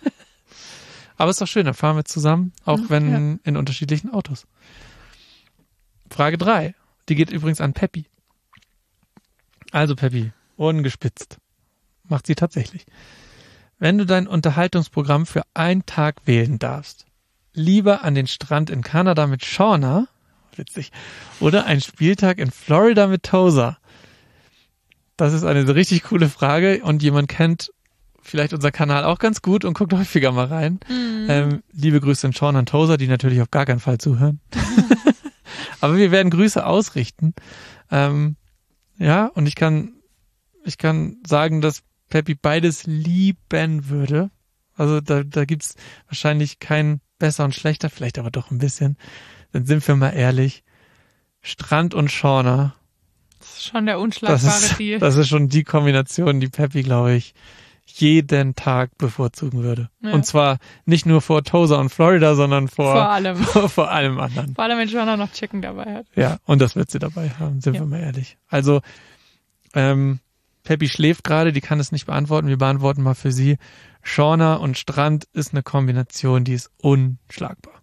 Aber ist doch schön, dann fahren wir zusammen, auch wenn in unterschiedlichen Autos. Frage 3, die geht übrigens an Peppi. Also Peppi, Ohren gespitzt. Macht sie tatsächlich. Wenn du dein Unterhaltungsprogramm für einen Tag wählen darfst, lieber an den Strand in Kanada mit Shauna, witzig, oder ein Spieltag in Florida mit Tosa? Das ist eine richtig coole Frage und jemand kennt vielleicht unser Kanal auch ganz gut und guckt häufiger mal rein. Liebe Grüße an Shauna und Tosa, die natürlich auf gar keinen Fall zuhören. Aber wir werden Grüße ausrichten. Ja, und ich kann sagen, dass Peppi beides lieben würde. Also da gibt's wahrscheinlich kein besser und schlechter, vielleicht aber doch ein bisschen. Dann sind wir mal ehrlich. Strand und Shauna. Das ist schon der unschlagbare Deal. Das ist schon die Kombination, die Peppi, glaube ich, jeden Tag bevorzugen würde. Ja. Und zwar nicht nur vor Tosa und Florida, sondern vor allem anderen. Vor allem, wenn Shauna noch Chicken dabei hat. Ja, und das wird sie dabei haben, sind wir mal ehrlich. Also, Peppi schläft gerade, die kann es nicht beantworten. Wir beantworten mal für sie. Shauna und Strand ist eine Kombination, die ist unschlagbar.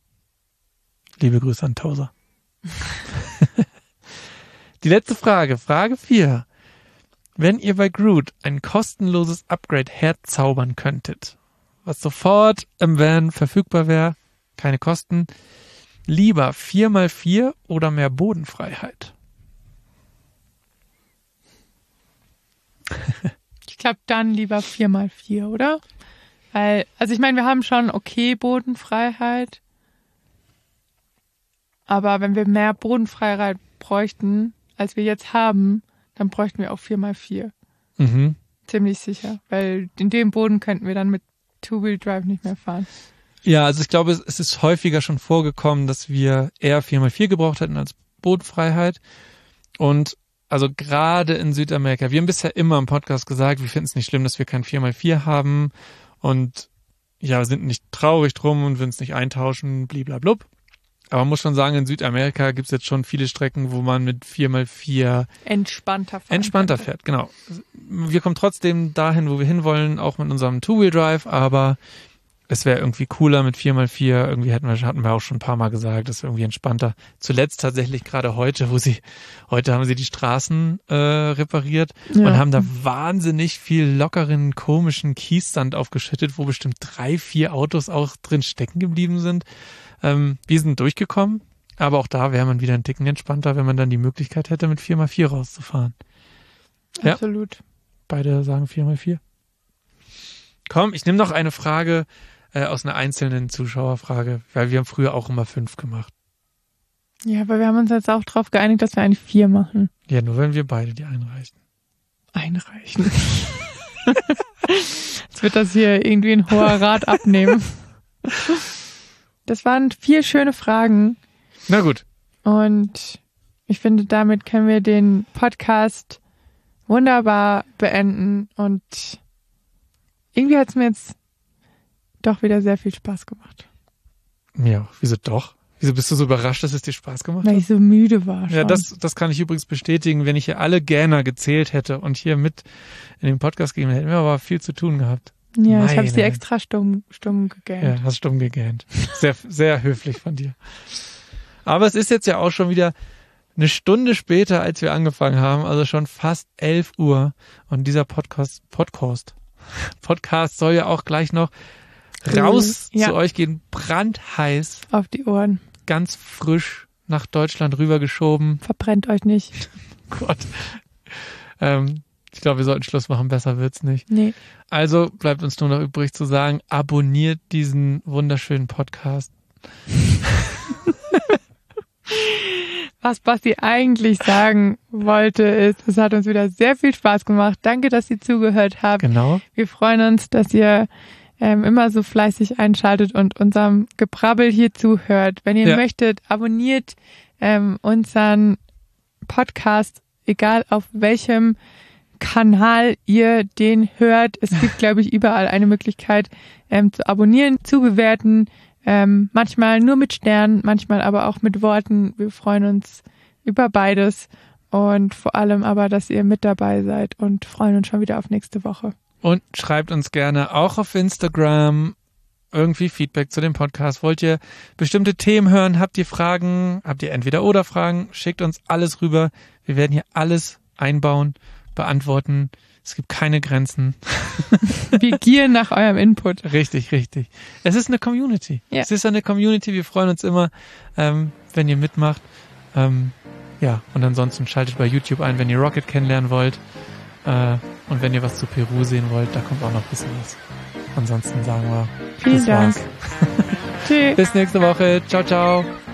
Liebe Grüße an Tosa. Die letzte Frage, Frage 4. Wenn ihr bei Groot ein kostenloses Upgrade herzaubern könntet, was sofort im Van verfügbar wäre, keine Kosten, lieber 4x4 oder mehr Bodenfreiheit? Ich glaube dann lieber 4x4, oder? Weil, also ich meine, wir haben schon okay Bodenfreiheit, aber wenn wir mehr Bodenfreiheit bräuchten, als wir jetzt haben, dann bräuchten wir auch 4x4. Mhm. Ziemlich sicher, weil in dem Boden könnten wir dann mit Two-Wheel-Drive nicht mehr fahren. Ja, also ich glaube, es ist häufiger schon vorgekommen, dass wir eher 4x4 gebraucht hätten als Bodenfreiheit. Und also gerade in Südamerika, wir haben bisher immer im Podcast gesagt, wir finden es nicht schlimm, dass wir kein 4x4 haben und ja, sind nicht traurig drum und würden es nicht eintauschen, bliblablub. Aber man muss schon sagen, in Südamerika gibt es jetzt schon viele Strecken, wo man mit 4x4 entspannter fährt, genau. Wir kommen trotzdem dahin, wo wir hinwollen, auch mit unserem Two-Wheel-Drive, aber es wäre irgendwie cooler mit 4x4. Irgendwie hatten wir auch schon ein paar Mal gesagt, das ist irgendwie entspannter. Zuletzt tatsächlich gerade heute haben sie die Straßen repariert und haben da wahnsinnig viel lockeren, komischen Kiessand aufgeschüttet, wo bestimmt 3-4 Autos auch drin stecken geblieben sind. Wir sind durchgekommen, aber auch da wäre man wieder ein Ticken entspannter, wenn man dann die Möglichkeit hätte, mit 4x4 rauszufahren. Absolut. Ja, beide sagen 4x4. Komm, ich nehme noch eine Frage aus einer einzelnen Zuschauerfrage, weil wir haben früher auch immer 5 gemacht. Ja, aber wir haben uns jetzt auch darauf geeinigt, dass wir eine 4 machen. Ja, nur wenn wir beide die einreichen. Einreichen. Jetzt wird das hier irgendwie ein hoher Rat abnehmen. Das waren 4 schöne Fragen. Na gut. Und ich finde, damit können wir den Podcast wunderbar beenden. Und irgendwie hat es mir jetzt doch wieder sehr viel Spaß gemacht. Ja, wieso doch? Wieso bist du so überrascht, dass es dir Spaß gemacht hat? Weil ich so müde war schon. Ja, das kann ich übrigens bestätigen. Wenn ich hier alle Gähner gezählt hätte und hier mit in den Podcast gegeben, hätten wir aber viel zu tun gehabt. Ja, ich habe sie extra stumm gegähnt. Ja, hast stumm gegähnt. Sehr, sehr höflich von dir. Aber es ist jetzt ja auch schon wieder eine Stunde später, als wir angefangen haben, also schon fast 11 Uhr. Und dieser Podcast Podcast soll ja auch gleich noch raus Ja. zu euch gehen. Brandheiß, Auf die Ohren. ganz frisch nach Deutschland rübergeschoben. Verbrennt euch nicht. Gott. Ich glaube, wir sollten Schluss machen. Besser wird's nicht. Nee. Also bleibt uns nur noch übrig zu sagen, abonniert diesen wunderschönen Podcast. Was Basti eigentlich sagen wollte, ist, es hat uns wieder sehr viel Spaß gemacht. Danke, dass ihr zugehört habt. Genau. Wir freuen uns, dass ihr immer so fleißig einschaltet und unserem Gebrabbel hier zuhört. Wenn ihr möchtet, abonniert unseren Podcast, egal auf welchem Kanal ihr den hört. Es gibt, glaube ich, überall eine Möglichkeit zu abonnieren, zu bewerten. Manchmal nur mit Sternen, manchmal aber auch mit Worten. Wir freuen uns über beides und vor allem aber, dass ihr mit dabei seid und freuen uns schon wieder auf nächste Woche. Und schreibt uns gerne auch auf Instagram irgendwie Feedback zu dem Podcast. Wollt ihr bestimmte Themen hören? Habt ihr Fragen? Habt ihr Entweder-oder-Fragen? Schickt uns alles rüber. Wir werden hier alles einbauen, beantworten. Es gibt keine Grenzen. Wir gieren nach eurem Input. Richtig, richtig. Es ist eine Community. Ja. Es ist eine Community. Wir freuen uns immer, wenn ihr mitmacht. Ja, und ansonsten schaltet bei YouTube ein, wenn ihr Rocket kennenlernen wollt. Und wenn ihr was zu Peru sehen wollt, da kommt auch noch ein bisschen was. Ansonsten sagen wir, Vielen Dank. war's. Tschüss. Bis nächste Woche. Ciao, ciao.